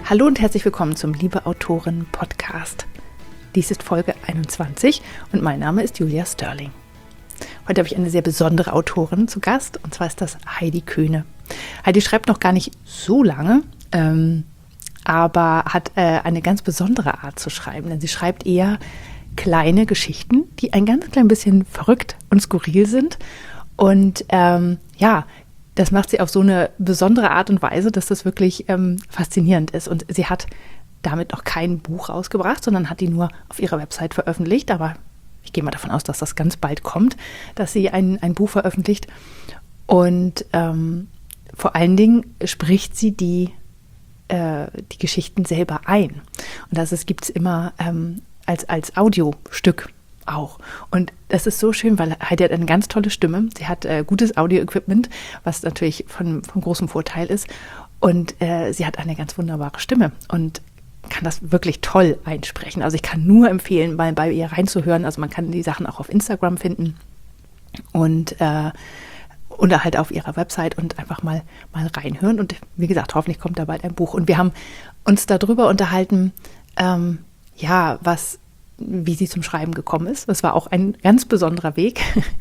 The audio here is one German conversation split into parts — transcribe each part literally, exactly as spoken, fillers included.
Hallo und herzlich willkommen zum Liebe Autoren Podcast. Dies ist Folge einundzwanzig und mein Name ist Julia Sterling. Heute habe ich eine sehr besondere Autorin zu Gast, und zwar ist das Heidi Köhne. Heidi schreibt noch gar nicht so lange, ähm, aber hat äh, eine ganz besondere Art zu schreiben, denn sie schreibt eher kleine Geschichten, die ein ganz klein bisschen verrückt und skurril sind. Und ähm, ja, das macht sie auf so eine besondere Art und Weise, dass das wirklich ähm, faszinierend ist. Und sie hat damit noch kein Buch rausgebracht, sondern hat die nur auf ihrer Website veröffentlicht. Aber ich gehe mal davon aus, dass das ganz bald kommt, dass sie ein, ein Buch veröffentlicht. Und ähm, vor allen Dingen spricht sie die, äh, die Geschichten selber ein. Und das gibt es immer ähm, als, als Audiostück auch. Und das ist so schön, weil Heidi hat eine ganz tolle Stimme. Sie hat äh, gutes Audio-Equipment, was natürlich von, von großem Vorteil ist. Und äh, sie hat eine ganz wunderbare Stimme und kann das wirklich toll einsprechen. Also ich kann nur empfehlen, mal bei ihr reinzuhören. Also man kann die Sachen auch auf Instagram finden und äh, oder halt auf ihrer Website und einfach mal, mal reinhören. Und wie gesagt, hoffentlich kommt da bald ein Buch. Und wir haben uns darüber unterhalten, ähm, ja, was wie sie zum Schreiben gekommen ist. Das war auch ein ganz besonderer Weg.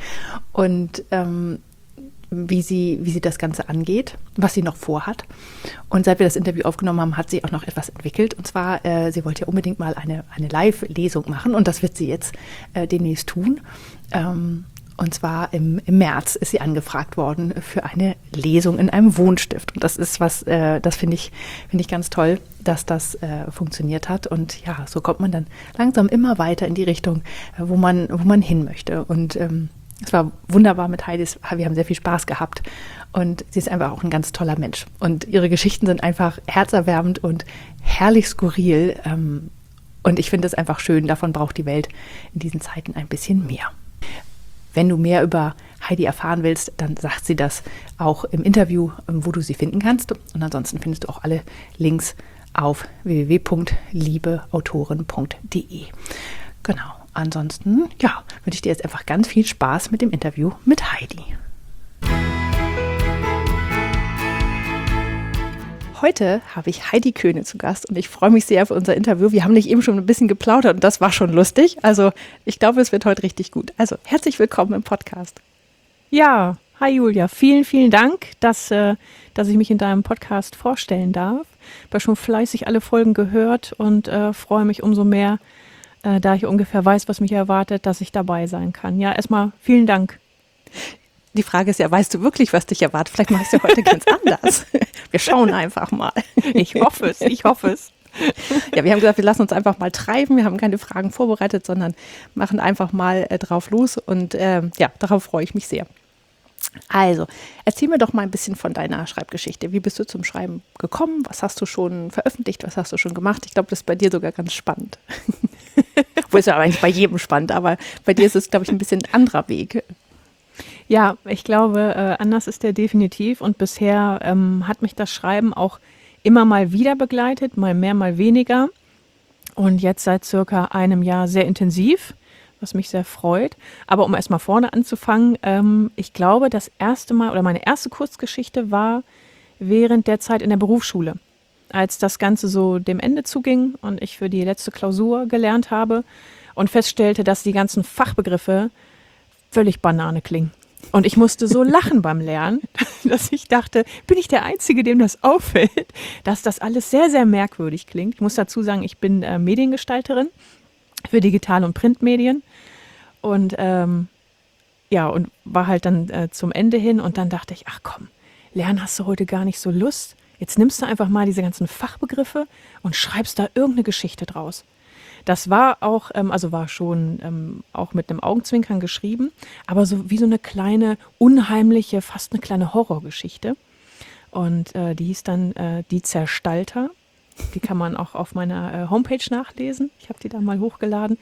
Und ähm, wie sie, wie sie das Ganze angeht, was sie noch vorhat. Und seit wir das Interview aufgenommen haben, hat sie auch noch etwas entwickelt. Und zwar, äh, sie wollte ja unbedingt mal eine, eine Live-Lesung machen. Und das wird sie jetzt äh, demnächst tun. Ähm, und zwar im, im März ist sie angefragt worden für eine Lesung in einem Wohnstift. Und das ist was, äh, das finde ich, finde ich ganz toll, dass das äh, funktioniert hat. Und ja, so kommt man dann langsam immer weiter in die Richtung, äh, wo man, wo man hin möchte. Und ähm, es war wunderbar mit Heidi. Wir haben sehr viel Spaß gehabt. Und sie ist einfach auch ein ganz toller Mensch. Und ihre Geschichten sind einfach herzerwärmend und herrlich skurril. Ähm, und ich finde es einfach schön. Davon braucht die Welt in diesen Zeiten ein bisschen mehr. Wenn du mehr über Heidi erfahren willst, dann sagt sie das auch im Interview, wo du sie finden kannst. Und ansonsten findest du auch alle Links auf w w w punkt liebeautoren punkt d e. Genau. Ansonsten, ja, wünsche ich dir jetzt einfach ganz viel Spaß mit dem Interview mit Heidi. Heute habe ich Heidi Köhne zu Gast und ich freue mich sehr auf unser Interview. Wir haben nicht eben schon ein bisschen geplaudert und das war schon lustig. Also ich glaube, es wird heute richtig gut. Also herzlich willkommen im Podcast. Ja, hi Julia. Vielen, vielen Dank, dass, äh, dass ich mich in deinem Podcast vorstellen darf. Ich habe schon fleißig alle Folgen gehört und äh, freue mich umso mehr, äh, da ich ungefähr weiß, was mich erwartet, dass ich dabei sein kann. Ja, erstmal vielen Dank. Die Frage ist ja, weißt du wirklich, was dich erwartet? Vielleicht mache ich es ja heute ganz anders. Wir schauen einfach mal. Ich hoffe es, ich hoffe es. Ja, wir haben gesagt, wir lassen uns einfach mal treiben. Wir haben keine Fragen vorbereitet, sondern machen einfach mal äh, drauf los. Und äh, ja, darauf freue ich mich sehr. Also, erzähl mir doch mal ein bisschen von deiner Schreibgeschichte. Wie bist du zum Schreiben gekommen? Was hast du schon veröffentlicht? Was hast du schon gemacht? Ich glaube, das ist bei dir sogar ganz spannend. Wo ist ja eigentlich bei jedem spannend, aber bei dir ist es, glaube ich, ein bisschen ein anderer Weg. Ja, ich glaube, äh, anders ist der definitiv. Und bisher ähm, hat mich das Schreiben auch immer mal wieder begleitet, mal mehr, mal weniger. Und jetzt seit circa einem Jahr sehr intensiv, was mich sehr freut. Aber um erstmal vorne anzufangen, ähm, ich glaube, das erste Mal oder meine erste Kurzgeschichte war während der Zeit in der Berufsschule, als das Ganze so dem Ende zuging und ich für die letzte Klausur gelernt habe und feststellte, dass die ganzen Fachbegriffe völlig Banane klingen. Und ich musste so lachen beim Lernen, dass ich dachte, bin ich der Einzige, dem das auffällt, dass das alles sehr, sehr merkwürdig klingt. Ich muss dazu sagen, ich bin äh, Mediengestalterin für Digital- und Printmedien und ähm, ja, und war halt dann äh, zum Ende hin und dann dachte ich, ach komm, lernen hast du heute gar nicht so Lust. Jetzt nimmst du einfach mal diese ganzen Fachbegriffe und schreibst da irgendeine Geschichte draus. Das war auch, ähm, also war schon ähm, auch mit einem Augenzwinkern geschrieben, aber so wie so eine kleine, unheimliche, fast eine kleine Horrorgeschichte. Und äh, die hieß dann äh, Die Zerstalter. Die kann man auch auf meiner äh, Homepage nachlesen. Ich habe die da mal hochgeladen.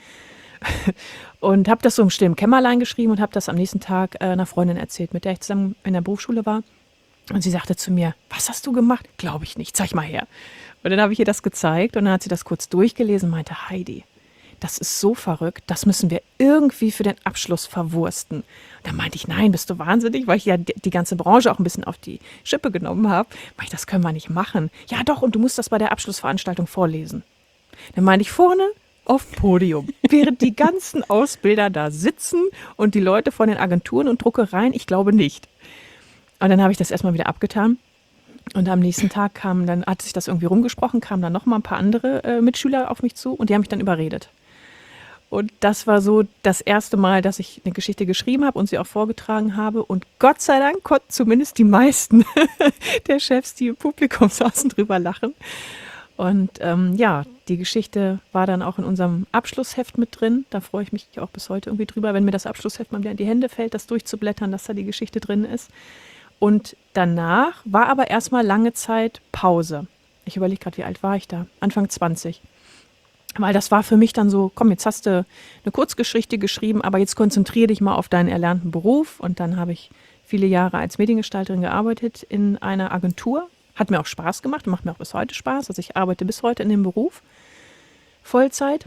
Und habe das so im stillen Kämmerlein geschrieben und habe das am nächsten Tag äh, einer Freundin erzählt, mit der ich zusammen in der Berufsschule war. Und sie sagte zu mir, was hast du gemacht? Glaube ich nicht, zeig mal her. Und dann habe ich ihr das gezeigt und dann hat sie das kurz durchgelesen und meinte, Heidi, das ist so verrückt, das müssen wir irgendwie für den Abschluss verwursten. Und da meinte ich, nein, bist du wahnsinnig, weil ich ja die, die ganze Branche auch ein bisschen auf die Schippe genommen habe. Meinte ich, das können wir nicht machen. Ja doch, und du musst das bei der Abschlussveranstaltung vorlesen. Dann meinte ich, vorne auf dem Podium, während die ganzen Ausbilder da sitzen und die Leute von den Agenturen und Druckereien, ich glaube nicht. Und dann habe ich das erstmal wieder abgetan. Und am nächsten Tag kamen dann, hat sich das irgendwie rumgesprochen, kamen dann nochmal ein paar andere äh, Mitschüler auf mich zu und die haben mich dann überredet. Und das war so das erste Mal, dass ich eine Geschichte geschrieben habe und sie auch vorgetragen habe. Und Gott sei Dank konnten zumindest die meisten der Chefs, die im Publikum saßen, drüber lachen. Und ähm, ja, die Geschichte war dann auch in unserem Abschlussheft mit drin. Da freue ich mich auch bis heute irgendwie drüber, wenn mir das Abschlussheft mal wieder in die Hände fällt, das durchzublättern, dass da die Geschichte drin ist. Und danach war aber erstmal lange Zeit Pause. Ich überlege gerade, wie alt war ich da? Anfang zwanzig. Weil das war für mich dann so, komm, jetzt hast du eine Kurzgeschichte geschrieben, aber jetzt konzentriere dich mal auf deinen erlernten Beruf. Und dann habe ich viele Jahre als Mediengestalterin gearbeitet in einer Agentur. Hat mir auch Spaß gemacht und macht mir auch bis heute Spaß. Also ich arbeite bis heute in dem Beruf, Vollzeit.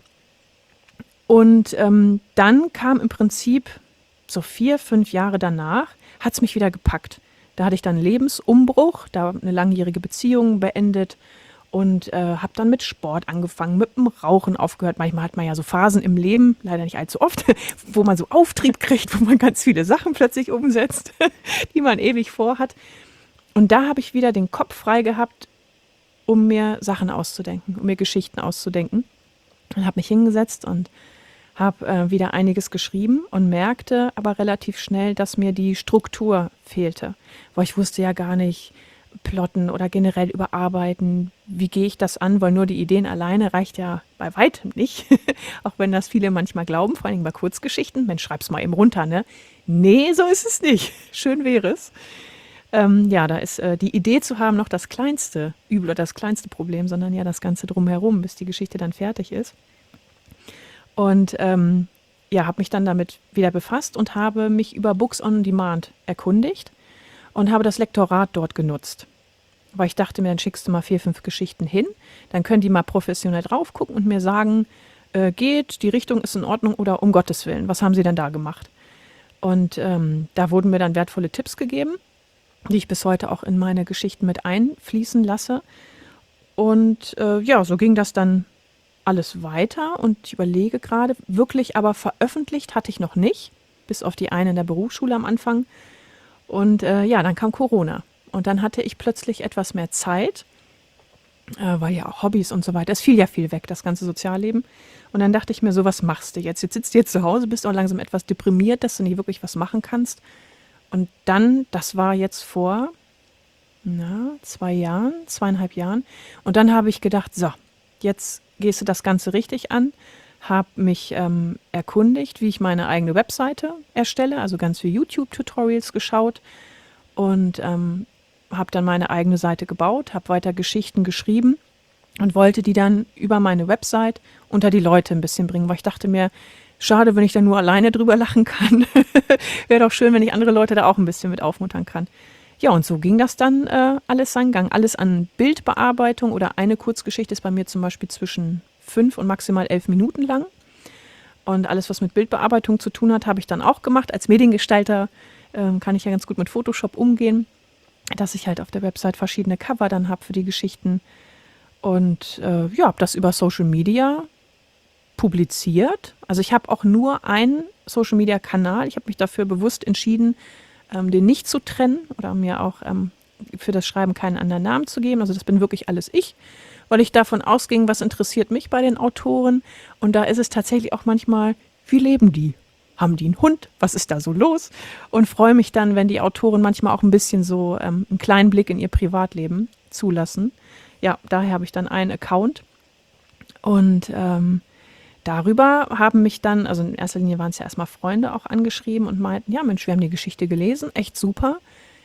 Und ähm, dann kam im Prinzip so vier, fünf Jahre danach, hat es mich wieder gepackt. Da hatte ich dann einen Lebensumbruch, da eine langjährige Beziehung beendet und äh, habe dann mit Sport angefangen, mit dem Rauchen aufgehört. Manchmal hat man ja so Phasen im Leben, leider nicht allzu oft, wo man so Auftrieb kriegt, wo man ganz viele Sachen plötzlich umsetzt, die man ewig vorhat. Und da habe ich wieder den Kopf frei gehabt, um mir Sachen auszudenken, um mir Geschichten auszudenken. Und habe mich hingesetzt und habe äh, wieder einiges geschrieben und merkte aber relativ schnell, dass mir die Struktur fehlte. Weil ich wusste ja gar nicht, plotten oder generell überarbeiten, wie gehe ich das an, weil nur die Ideen alleine reicht ja bei weitem nicht. Auch wenn das viele manchmal glauben, vor allem bei Kurzgeschichten. Mensch, schreib's mal eben runter, ne? Nee, so ist es nicht. Schön wäre es. Ähm, ja, da ist äh, die Idee zu haben noch das kleinste Übel oder das kleinste Problem, sondern ja das Ganze drumherum, bis die Geschichte dann fertig ist. Und ähm, ja, habe mich dann damit wieder befasst und habe mich über Books on Demand erkundigt und habe das Lektorat dort genutzt. Weil ich dachte mir, dann schickst du mal vier, fünf Geschichten hin, dann können die mal professionell drauf gucken und mir sagen, äh, geht, die Richtung ist in Ordnung oder um Gottes Willen, was haben sie denn da gemacht? Und ähm, da wurden mir dann wertvolle Tipps gegeben, die ich bis heute auch in meine Geschichten mit einfließen lasse. Und äh, ja, so ging das dann alles weiter und ich überlege gerade, wirklich aber veröffentlicht hatte ich noch nicht, bis auf die eine in der Berufsschule am Anfang. Und äh, ja, dann kam Corona und dann hatte ich plötzlich etwas mehr Zeit, äh, weil ja auch Hobbys und so weiter, es fiel ja viel weg, das ganze Sozialleben. Und dann dachte ich mir, so was machst du jetzt? Jetzt sitzt du jetzt zu Hause, bist auch langsam etwas deprimiert, dass du nicht wirklich was machen kannst. Und dann, das war jetzt vor na, zwei Jahren, zweieinhalb Jahren. Und dann habe ich gedacht, so, jetzt gehst du das Ganze richtig an, habe mich ähm, erkundigt, wie ich meine eigene Webseite erstelle, also ganz viele YouTube-Tutorials geschaut und ähm, habe dann meine eigene Seite gebaut, habe weiter Geschichten geschrieben und wollte die dann über meine Website unter die Leute ein bisschen bringen, weil ich dachte mir, schade, wenn ich dann nur alleine drüber lachen kann. Wäre doch schön, wenn ich andere Leute da auch ein bisschen mit aufmuntern kann. Ja, und so ging das dann äh, alles seinen Gang. Alles an Bildbearbeitung oder eine Kurzgeschichte ist bei mir zum Beispiel zwischen fünf und maximal elf Minuten lang. Und alles, was mit Bildbearbeitung zu tun hat, habe ich dann auch gemacht. Als Mediengestalter äh, kann ich ja ganz gut mit Photoshop umgehen, dass ich halt auf der Website verschiedene Cover dann habe für die Geschichten. Und äh, ja, habe das über Social Media publiziert. Also ich habe auch nur einen Social Media Kanal. Ich habe mich dafür bewusst entschieden, ähm, den nicht zu trennen oder mir auch ähm, für das Schreiben keinen anderen Namen zu geben. Also das bin wirklich alles ich, weil ich davon ausging, was interessiert mich bei den Autoren. Und da ist es tatsächlich auch manchmal, wie leben die? Haben die einen Hund? Was ist da so los? Und freue mich dann, wenn die Autoren manchmal auch ein bisschen so ähm, einen kleinen Blick in ihr Privatleben zulassen. Ja, daher habe ich dann einen Account. Und ähm, darüber haben mich dann, also in erster Linie waren es ja erstmal Freunde auch angeschrieben und meinten, ja Mensch, wir haben die Geschichte gelesen, echt super.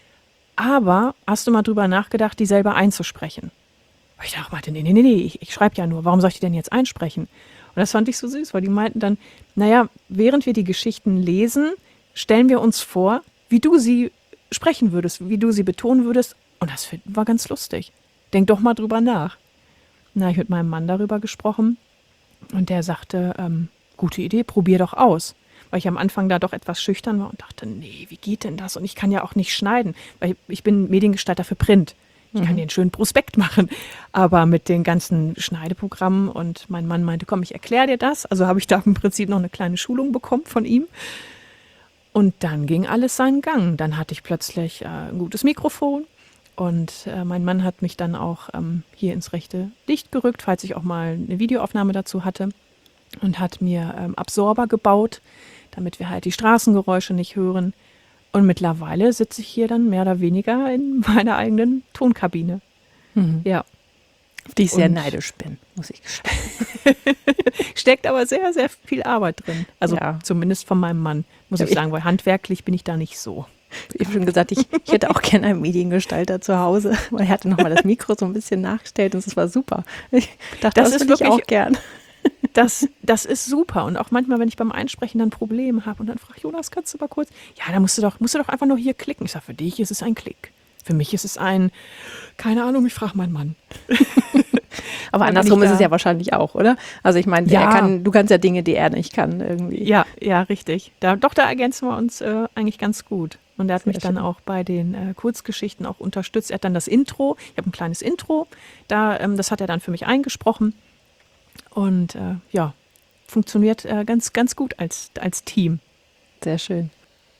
Aber hast du mal drüber nachgedacht, die selber einzusprechen? Und ich dachte, nee, nee, nee, nee, ich, ich schreibe ja nur, warum soll ich die denn jetzt einsprechen? Und das fand ich so süß, weil die meinten dann, naja, während wir die Geschichten lesen, stellen wir uns vor, wie du sie sprechen würdest, wie du sie betonen würdest. Und das war ganz lustig. Denk doch mal drüber nach. Na, ich habe mit meinem Mann darüber gesprochen. Und der sagte, ähm, gute Idee, probier doch aus. Weil ich am Anfang da doch etwas schüchtern war und dachte, nee, wie geht denn das? Und ich kann ja auch nicht schneiden, weil ich bin Mediengestalter für Print. Ich kann Mhm. dir einen schönen Prospekt machen, aber mit den ganzen Schneideprogrammen, und mein Mann meinte, komm, ich erkläre dir das. Also habe ich da im Prinzip noch eine kleine Schulung bekommen von ihm. Und dann ging alles seinen Gang. Dann hatte ich plötzlich äh, ein gutes Mikrofon und äh, mein Mann hat mich dann auch ähm, hier ins rechte Licht gerückt, falls ich auch mal eine Videoaufnahme dazu hatte, und hat mir ähm, Absorber gebaut, damit wir halt die Straßengeräusche nicht hören. Und mittlerweile sitze ich hier dann mehr oder weniger in meiner eigenen Tonkabine. Mhm. Ja, Auf die ich sehr und neidisch bin, muss ich gestehen. steckt aber sehr, sehr viel Arbeit drin. Also Ja. zumindest von meinem Mann, muss Ja, ich ich- sagen, weil handwerklich bin ich da nicht so. Ich habe schon gesagt, ich, ich hätte auch gerne einen Mediengestalter zu Hause, weil er hatte nochmal das Mikro so ein bisschen nachgestellt und es war super. Ich dachte, Das das, ist würde ich wirklich- auch gern. Das, das ist super. Und auch manchmal, wenn ich beim Einsprechen dann Probleme habe und dann frage ich, Jonas, kannst du mal kurz? Ja, da musst du doch, musst du doch einfach nur hier klicken. Ich sage, für dich ist es ein Klick. Für mich ist es ein, keine Ahnung, ich frage meinen Mann. Aber wenn andersrum ich ist es da- ja wahrscheinlich auch, oder? Also ich meine, er Ja. kann, du kannst ja Dinge, die er nicht kann, irgendwie. Ja, ja, richtig. Da, doch, da ergänzen wir uns äh, eigentlich ganz gut. Und er hat Sehr mich dann schön. auch bei den äh, Kurzgeschichten auch unterstützt. Er hat dann das Intro, ich habe ein kleines Intro, da, ähm, das hat er dann für mich eingesprochen. Und äh, ja, funktioniert äh, ganz, ganz gut als, als Team. Sehr schön.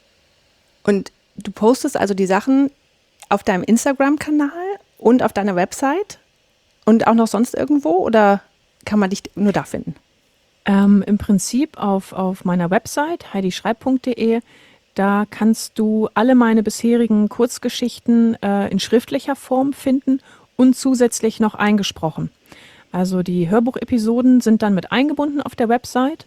Und du postest also die Sachen auf deinem Instagram-Kanal und auf deiner Website und auch noch sonst irgendwo, oder kann man dich nur da finden? Ähm, Im Prinzip auf, auf meiner Website heidischreib punkt de, da kannst du alle meine bisherigen Kurzgeschichten äh, in schriftlicher Form finden und zusätzlich noch eingesprochen. Also die Hörbuchepisoden sind dann mit eingebunden auf der Website,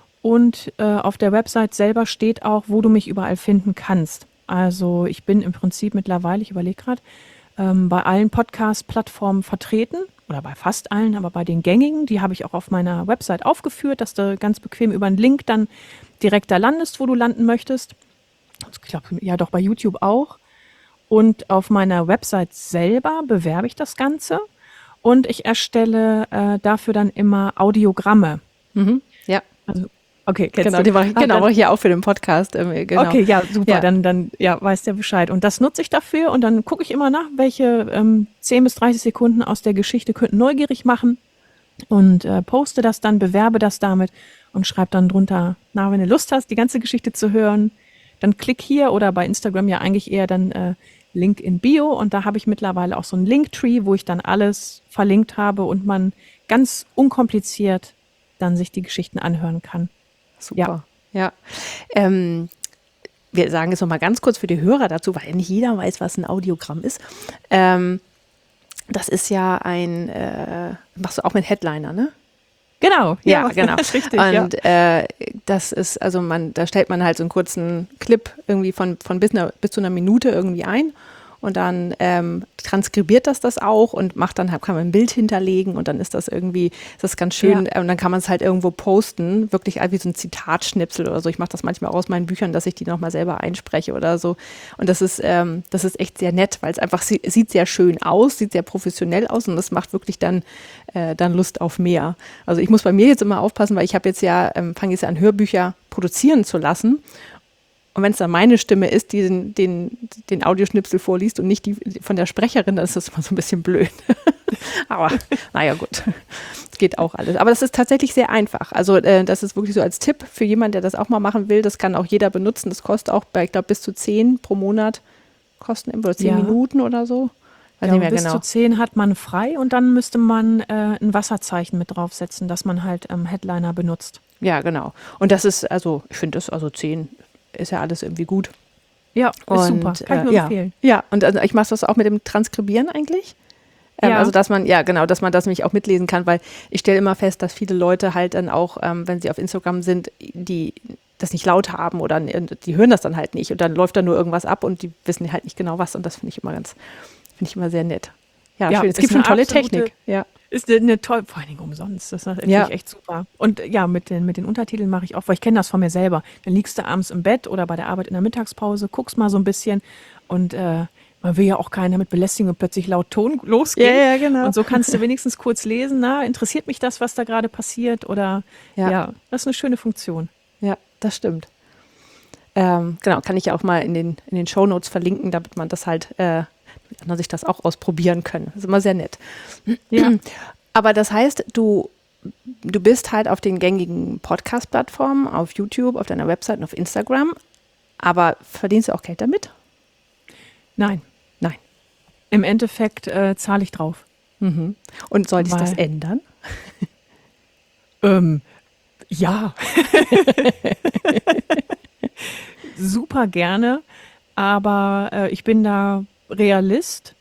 und äh, auf der Website selber steht auch, wo du mich überall finden kannst. Also ich bin im Prinzip mittlerweile, ich überlege gerade, ähm, bei allen Podcast-Plattformen vertreten, oder bei fast allen, aber bei den gängigen, die habe ich auch auf meiner Website aufgeführt, dass du ganz bequem über einen Link dann direkt da landest, wo du landen möchtest. Ich glaube, ja doch, bei YouTube auch. Und auf meiner Website selber bewerbe ich das Ganze und ich erstelle äh, dafür dann immer Audiogramme. Mhm. Ja, Also, okay, kennst genau, du? die mache ich, Ah, genau, dann- mache ich ja auch für den Podcast. ähm, Genau. Okay, ja, super, Ja. dann, dann ja, weiß der Bescheid. Und das nutze ich dafür, und dann gucke ich immer nach, welche ähm, zehn bis dreißig Sekunden aus der Geschichte könnten neugierig machen, und äh, poste das dann, bewerbe das damit und schreibe dann drunter, na, wenn du Lust hast, die ganze Geschichte zu hören, dann klick hier, oder bei Instagram ja eigentlich eher dann äh, Link in Bio, und da habe ich mittlerweile auch so ein Linktree, wo ich dann alles verlinkt habe und man ganz unkompliziert dann sich die Geschichten anhören kann. Super. Ja. Ähm, wir sagen es nochmal ganz kurz für die Hörer dazu, weil nicht jeder weiß, was ein Audiogramm ist. Ähm, das ist ja ein, äh, machst du auch mit Headliner, ne? Genau, Ja, genau. das ist richtig, ja. Und äh, das ist, also man, da stellt man halt so einen kurzen Clip irgendwie von, von bis, einer, bis zu einer Minute irgendwie ein. Und dann ähm, transkribiert das das auch und macht dann, kann man ein Bild hinterlegen, und dann ist das irgendwie, ist das ganz schön. Ja. Und dann kann man es halt irgendwo posten, wirklich wie so ein Zitatschnipsel oder so. Ich mache das manchmal auch aus meinen Büchern, dass ich die nochmal selber einspreche oder so. Und das ist, ähm, das ist echt sehr nett, weil es einfach sie- sieht sehr schön aus, sieht sehr professionell aus, und das macht wirklich dann, äh, dann Lust auf mehr. Also ich muss bei mir jetzt immer aufpassen, weil ich habe jetzt ja, ähm, fange jetzt an, Hörbücher produzieren zu lassen. Und wenn es dann meine Stimme ist, die den, den, den Audioschnipsel vorliest und nicht die von der Sprecherin, dann ist das immer so ein bisschen blöd. Aber naja, gut, es geht auch alles. Aber das ist tatsächlich sehr einfach. Also äh, das ist wirklich so als Tipp für jemanden, der das auch mal machen will. Das kann auch jeder benutzen. Das kostet auch bei, ich glaube, bis zu zehn pro Monat kosten, oder zehn Ja. Minuten oder so. Weiß Ja, nicht mehr bis genau. zu zehn hat man frei, und dann müsste man äh, ein Wasserzeichen mit draufsetzen, dass man halt ähm, Headliner benutzt. Ja, genau. Und das ist, also ich finde das, also zehn ist ja alles irgendwie gut. Ja, ist Und, super. Kann ich nur äh, ja. empfehlen. Ja, und also ich mache das auch mit dem Transkribieren eigentlich. Ähm, Ja. Also dass man, ja genau, dass man das nämlich auch mitlesen kann, weil ich stelle immer fest, dass viele Leute halt dann auch, ähm, wenn sie auf Instagram sind, die das nicht laut haben oder die hören das dann halt nicht, und dann läuft da nur irgendwas ab und die wissen halt nicht genau was, und das finde ich immer ganz, finde ich immer sehr nett. Ja, Ja, schön. Es ist gibt schon eine tolle absolute- Technik. Ja. Ist eine, eine toll, vor allen Dingen umsonst. Das ist natürlich Ja. echt super. Und ja, mit den, mit den Untertiteln mache ich auch, weil ich kenne das von mir selber. Dann liegst du abends im Bett oder bei der Arbeit in der Mittagspause, guckst mal so ein bisschen, und äh, Man will ja auch keinen damit belästigen und plötzlich laut Ton losgehen. Ja, ja, genau. Und so kannst du wenigstens kurz lesen, na, interessiert mich das, was da gerade passiert? Oder Ja. ja, das ist eine schöne Funktion. Ja, das stimmt. Ähm, genau, kann ich ja auch mal in den, in den Shownotes verlinken, damit man das halt, äh, damit andere sich das auch ausprobieren können. Das ist immer sehr nett. Ja. Aber das heißt, du, du bist halt auf den gängigen Podcast-Plattformen, auf YouTube, auf deiner Website und auf Instagram, aber verdienst du auch Geld damit? Nein. Nein. Im Endeffekt äh, zahle ich drauf. Mhm. Und soll sich das Weil- ändern? Ähm, ja. Super gerne, aber äh, ich bin da Realist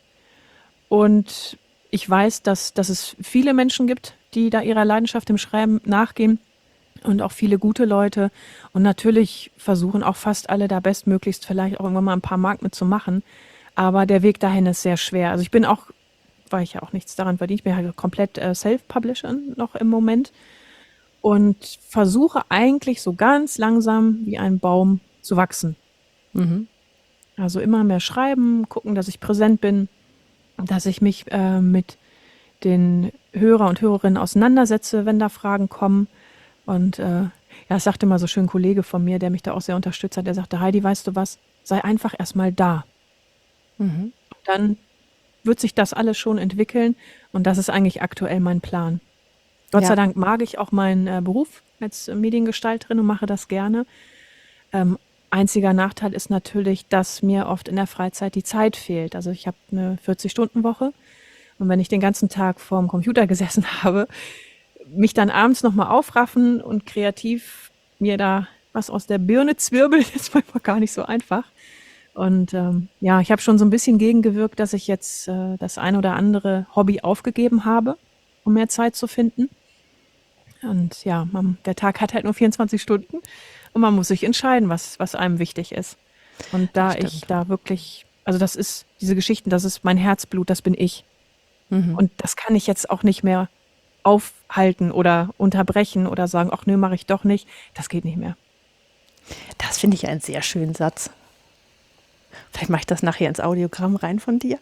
und ich weiß, dass, dass es viele Menschen gibt, die da ihrer Leidenschaft im Schreiben nachgehen und auch viele gute Leute und natürlich versuchen auch fast alle da bestmöglichst vielleicht auch irgendwann mal ein paar Mark mitzumachen, aber der Weg dahin ist sehr schwer. Also ich bin auch, weil ich ja auch nichts daran verdiene, ich bin halt komplett äh, Self-Publisher noch im Moment und versuche eigentlich so ganz langsam wie ein Baum zu wachsen. Mhm. Also immer mehr schreiben, gucken, dass ich präsent bin, dass ich mich äh, mit den Hörer und Hörerinnen auseinandersetze, wenn da Fragen kommen. Und äh, ja, es sagte mal so schön ein Kollege von mir, der mich da auch sehr unterstützt hat, der sagte, Heidi, weißt du was, sei einfach erstmal da. Mhm. Dann wird sich das alles schon entwickeln und das ist eigentlich aktuell mein Plan. Gott Ja. sei Dank mag ich auch meinen äh, Beruf als äh, Mediengestalterin und mache das gerne. Ähm, einziger Nachteil ist natürlich, dass mir oft in der Freizeit die Zeit fehlt. Also ich habe eine vierzig-Stunden-Woche und wenn ich den ganzen Tag vorm Computer gesessen habe, mich dann abends nochmal aufraffen und kreativ mir da was aus der Birne zwirbeln, ist manchmal gar nicht so einfach. Und ähm, ja, ich habe schon so ein bisschen gegengewirkt, dass ich jetzt äh, das ein oder andere Hobby aufgegeben habe, um mehr Zeit zu finden. Und ja, man, der Tag hat halt nur vierundzwanzig Stunden und man muss sich entscheiden, was, was einem wichtig ist. Und da Das ich stimmt. da wirklich, also das ist, diese Geschichten, das ist mein Herzblut, das bin ich. Mhm. Und das kann ich jetzt auch nicht mehr aufhalten oder unterbrechen oder sagen, ach nö, mache ich doch nicht. Das geht nicht mehr. Das finde ich einen sehr schönen Satz. Vielleicht mache ich das nachher ins Audiogramm rein von dir.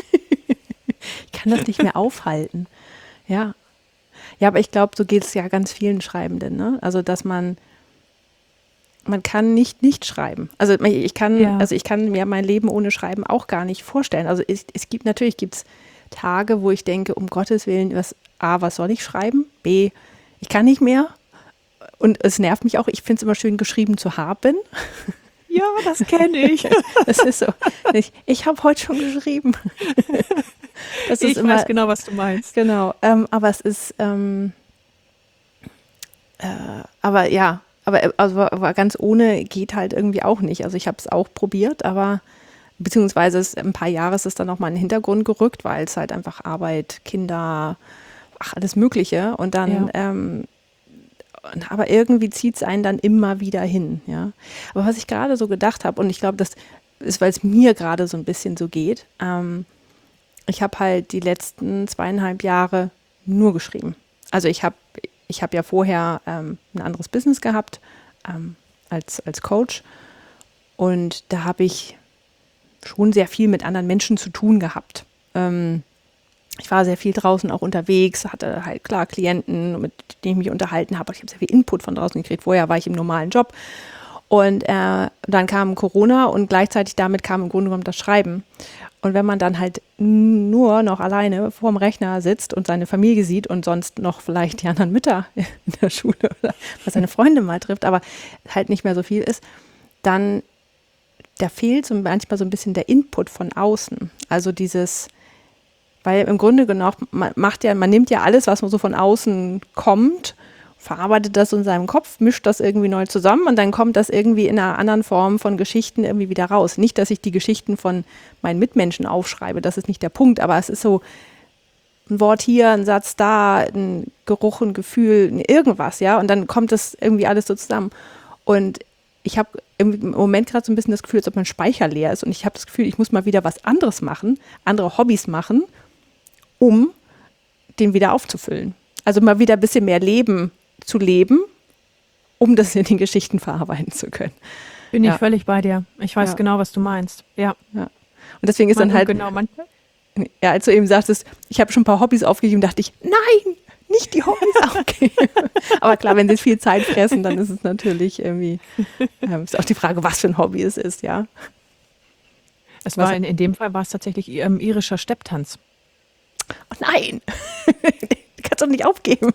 Ich kann das nicht mehr aufhalten. Ja. Ja, aber ich glaube, so geht es ja ganz vielen Schreibenden. Ne? Also, dass man, man kann nicht nicht schreiben. Also ich kann, Ja. also ich kann mir mein Leben ohne Schreiben auch gar nicht vorstellen. Also es, es gibt natürlich gibt's Tage, wo ich denke, um Gottes Willen, was, A, was soll ich schreiben? B, ich kann nicht mehr. Und es nervt mich auch, ich finde es immer schön, geschrieben zu haben. Ja, das kenne ich. Das ist so. Ich, ich habe heute schon geschrieben. Das ist Ich immer, weiß genau, was du meinst. genau. Ähm, aber es ist, ähm, äh, aber ja, aber, also, aber ganz ohne geht halt irgendwie auch nicht. Also ich habe es auch probiert, aber beziehungsweise es, ein paar Jahre ist es dann auch mal in den Hintergrund gerückt, weil es halt einfach Arbeit, Kinder, ach, alles Mögliche. Und dann, Ja. ähm, und- aber irgendwie zieht es einen dann immer wieder hin. Ja. Aber was ich gerade so gedacht habe, und ich glaube, das ist, weil es mir gerade so ein bisschen so geht, ähm, ich habe halt die letzten zweieinhalb Jahre nur geschrieben. Also ich habe ich hab ja vorher ähm, ein anderes Business gehabt ähm, als, als Coach und da habe ich schon sehr viel mit anderen Menschen zu tun gehabt. Ähm, ich war sehr viel draußen auch unterwegs, hatte halt klar Klienten, mit denen ich mich unterhalten habe. Ich habe sehr viel Input von draußen gekriegt. Vorher war ich im normalen Job. Und äh, dann kam Corona und gleichzeitig damit kam im Grunde genommen das Schreiben. Und wenn man dann halt nur noch alleine vorm Rechner sitzt und seine Familie sieht und sonst noch vielleicht die anderen Mütter in der Schule oder was seine Freunde mal trifft, aber halt nicht mehr so viel ist, dann da fehlt so manchmal so ein bisschen der Input von außen. Also dieses, weil im Grunde genommen man macht ja, man nimmt ja alles, was man so von außen kommt, verarbeitet das in seinem Kopf, mischt das irgendwie neu zusammen und dann kommt das irgendwie in einer anderen Form von Geschichten irgendwie wieder raus. Nicht, dass ich die Geschichten von meinen Mitmenschen aufschreibe, das ist nicht der Punkt, aber es ist so ein Wort hier, ein Satz da, ein Geruch, ein Gefühl, irgendwas, ja, und dann kommt das irgendwie alles so zusammen. Und ich habe im Moment gerade so ein bisschen das Gefühl, als ob mein Speicher leer ist und ich habe das Gefühl, ich muss mal wieder was anderes machen, andere Hobbys machen, um den wieder aufzufüllen. Also mal wieder ein bisschen mehr Leben zu leben, um das in den Geschichten verarbeiten zu können. Bin Ja. ich völlig bei dir. Ich weiß Ja. genau, was du meinst. Ja. Ja. Und deswegen ist Man, dann halt, genau, man, ja, als du eben sagtest, ich habe schon ein paar Hobbys aufgegeben, dachte ich, nein, nicht die Hobbys aufgeben. Aber klar, wenn sie viel Zeit fressen, dann ist es natürlich irgendwie, ähm, ist auch die Frage, was für ein Hobby es ist, ja. es Was, war in, in dem Fall war es tatsächlich ähm, irischer Stepptanz. oh nein, du kannst doch nicht aufgeben.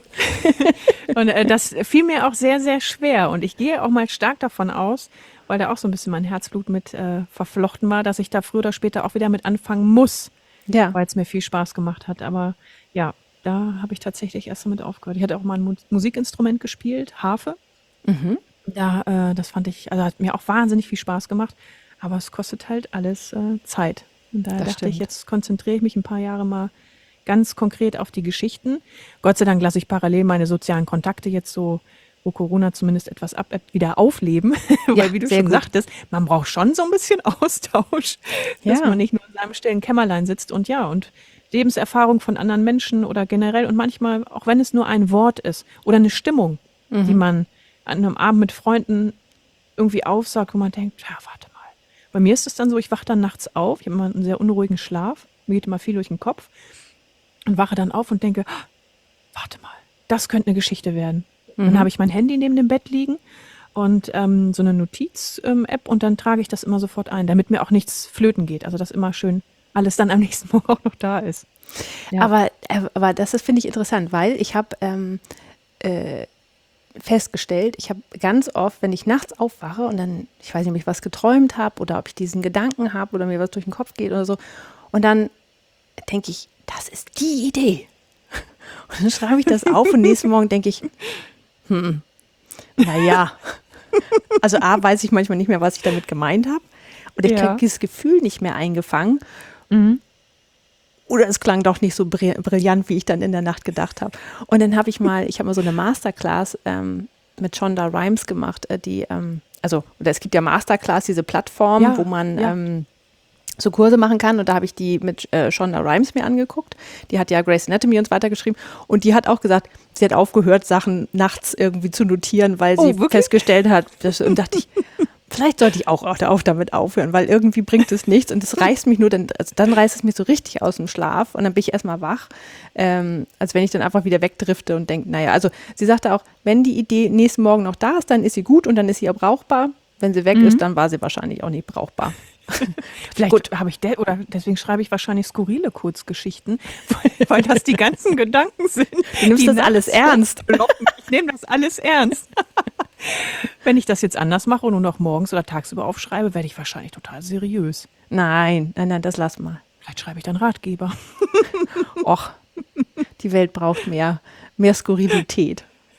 Und äh, das fiel mir auch sehr, sehr schwer. Und ich gehe auch mal stark davon aus, weil da auch so ein bisschen mein Herzblut mit äh, verflochten war, dass ich da früher oder später auch wieder mit anfangen muss, Ja. weil es mir viel Spaß gemacht hat. Aber ja, da habe ich tatsächlich erst damit aufgehört. Ich hatte auch mal ein Mu Musikinstrument gespielt, Harfe. Mhm. Da, äh, das fand ich, also hat mir auch wahnsinnig viel Spaß gemacht. Aber es kostet halt alles äh, Zeit. Und daher Das dachte ich, stimmt. jetzt konzentriere ich mich ein paar Jahre mal ganz konkret auf die Geschichten. Gott sei Dank lasse ich parallel meine sozialen Kontakte jetzt so, wo Corona zumindest etwas abebbt, wieder aufleben. Ja, Weil, wie du sehr schon gut. sagtest, man braucht schon so ein bisschen Austausch, dass Ja. man nicht nur in seinem stillen Kämmerlein sitzt und ja, und Lebenserfahrung von anderen Menschen oder generell und manchmal, auch wenn es nur ein Wort ist oder eine Stimmung, die Mhm. man an einem Abend mit Freunden irgendwie aufsagt, wo man denkt, ja, warte mal. Bei mir ist es dann so, ich wache dann nachts auf, ich habe immer einen sehr unruhigen Schlaf, mir geht immer viel durch den Kopf und wache dann auf und denke, "Ah, warte mal, das könnte eine Geschichte werden. Dann Mhm. habe ich mein Handy neben dem Bett liegen und ähm, so eine Notiz-App und dann trage ich das immer sofort ein, damit mir auch nichts flöten geht. Also dass immer schön alles dann am nächsten Morgen auch noch da ist. Ja. Aber, äh, aber das ist, finde ich, interessant, weil ich habe ähm, äh, festgestellt, ich habe ganz oft, wenn ich nachts aufwache und dann, ich weiß nicht, ob ich was geträumt habe oder ob ich diesen Gedanken habe oder mir was durch den Kopf geht oder so, und dann denke ich, das ist die Idee. Und dann schreibe ich das auf und nächsten Morgen denke ich, hm, naja, also A, weiß ich manchmal nicht mehr, was ich damit gemeint habe, oder ich Ja. kriege dieses Gefühl nicht mehr eingefangen, Mhm. oder es klang doch nicht so bri- brillant, wie ich dann in der Nacht gedacht habe. Und dann habe ich mal, ich habe mal so eine Masterclass ähm, mit Shonda Rhimes gemacht, äh, die, ähm, also, oder es gibt ja Masterclass, diese Plattform, Ja, wo man ja. ähm, so Kurse machen kann. Und da habe ich die mit äh, Shonda Rhimes mir angeguckt. Die hat ja Grey's Anatomy und so weiter geschrieben. Und die hat auch gesagt, sie hat aufgehört, Sachen nachts irgendwie zu notieren, weil Oh, sie wirklich? festgestellt hat, das, und dachte ich, vielleicht sollte ich auch auf damit aufhören, weil irgendwie bringt es nichts und es reißt mich nur, dann, also dann reißt es mich so richtig aus dem Schlaf und dann bin ich erstmal wach, ähm, als wenn ich dann einfach wieder wegdrifte und denke, naja, also sie sagte auch, wenn die Idee nächsten Morgen noch da ist, dann ist sie gut und dann ist sie auch brauchbar. Wenn sie weg Mhm. ist, dann war sie wahrscheinlich auch nicht brauchbar. Vielleicht Gut. habe ich, de oder deswegen schreibe ich wahrscheinlich skurrile Kurzgeschichten, weil, weil das die ganzen Gedanken sind. Du nimmst die das alles nachts ernst. hochploppen. Ich nehme das alles ernst. Wenn ich das jetzt anders mache und nur noch morgens oder tagsüber aufschreibe, werde ich wahrscheinlich total seriös. Nein, nein, nein, das lass mal. Vielleicht schreibe ich dann Ratgeber. Och, die Welt braucht mehr, mehr Skurrilität.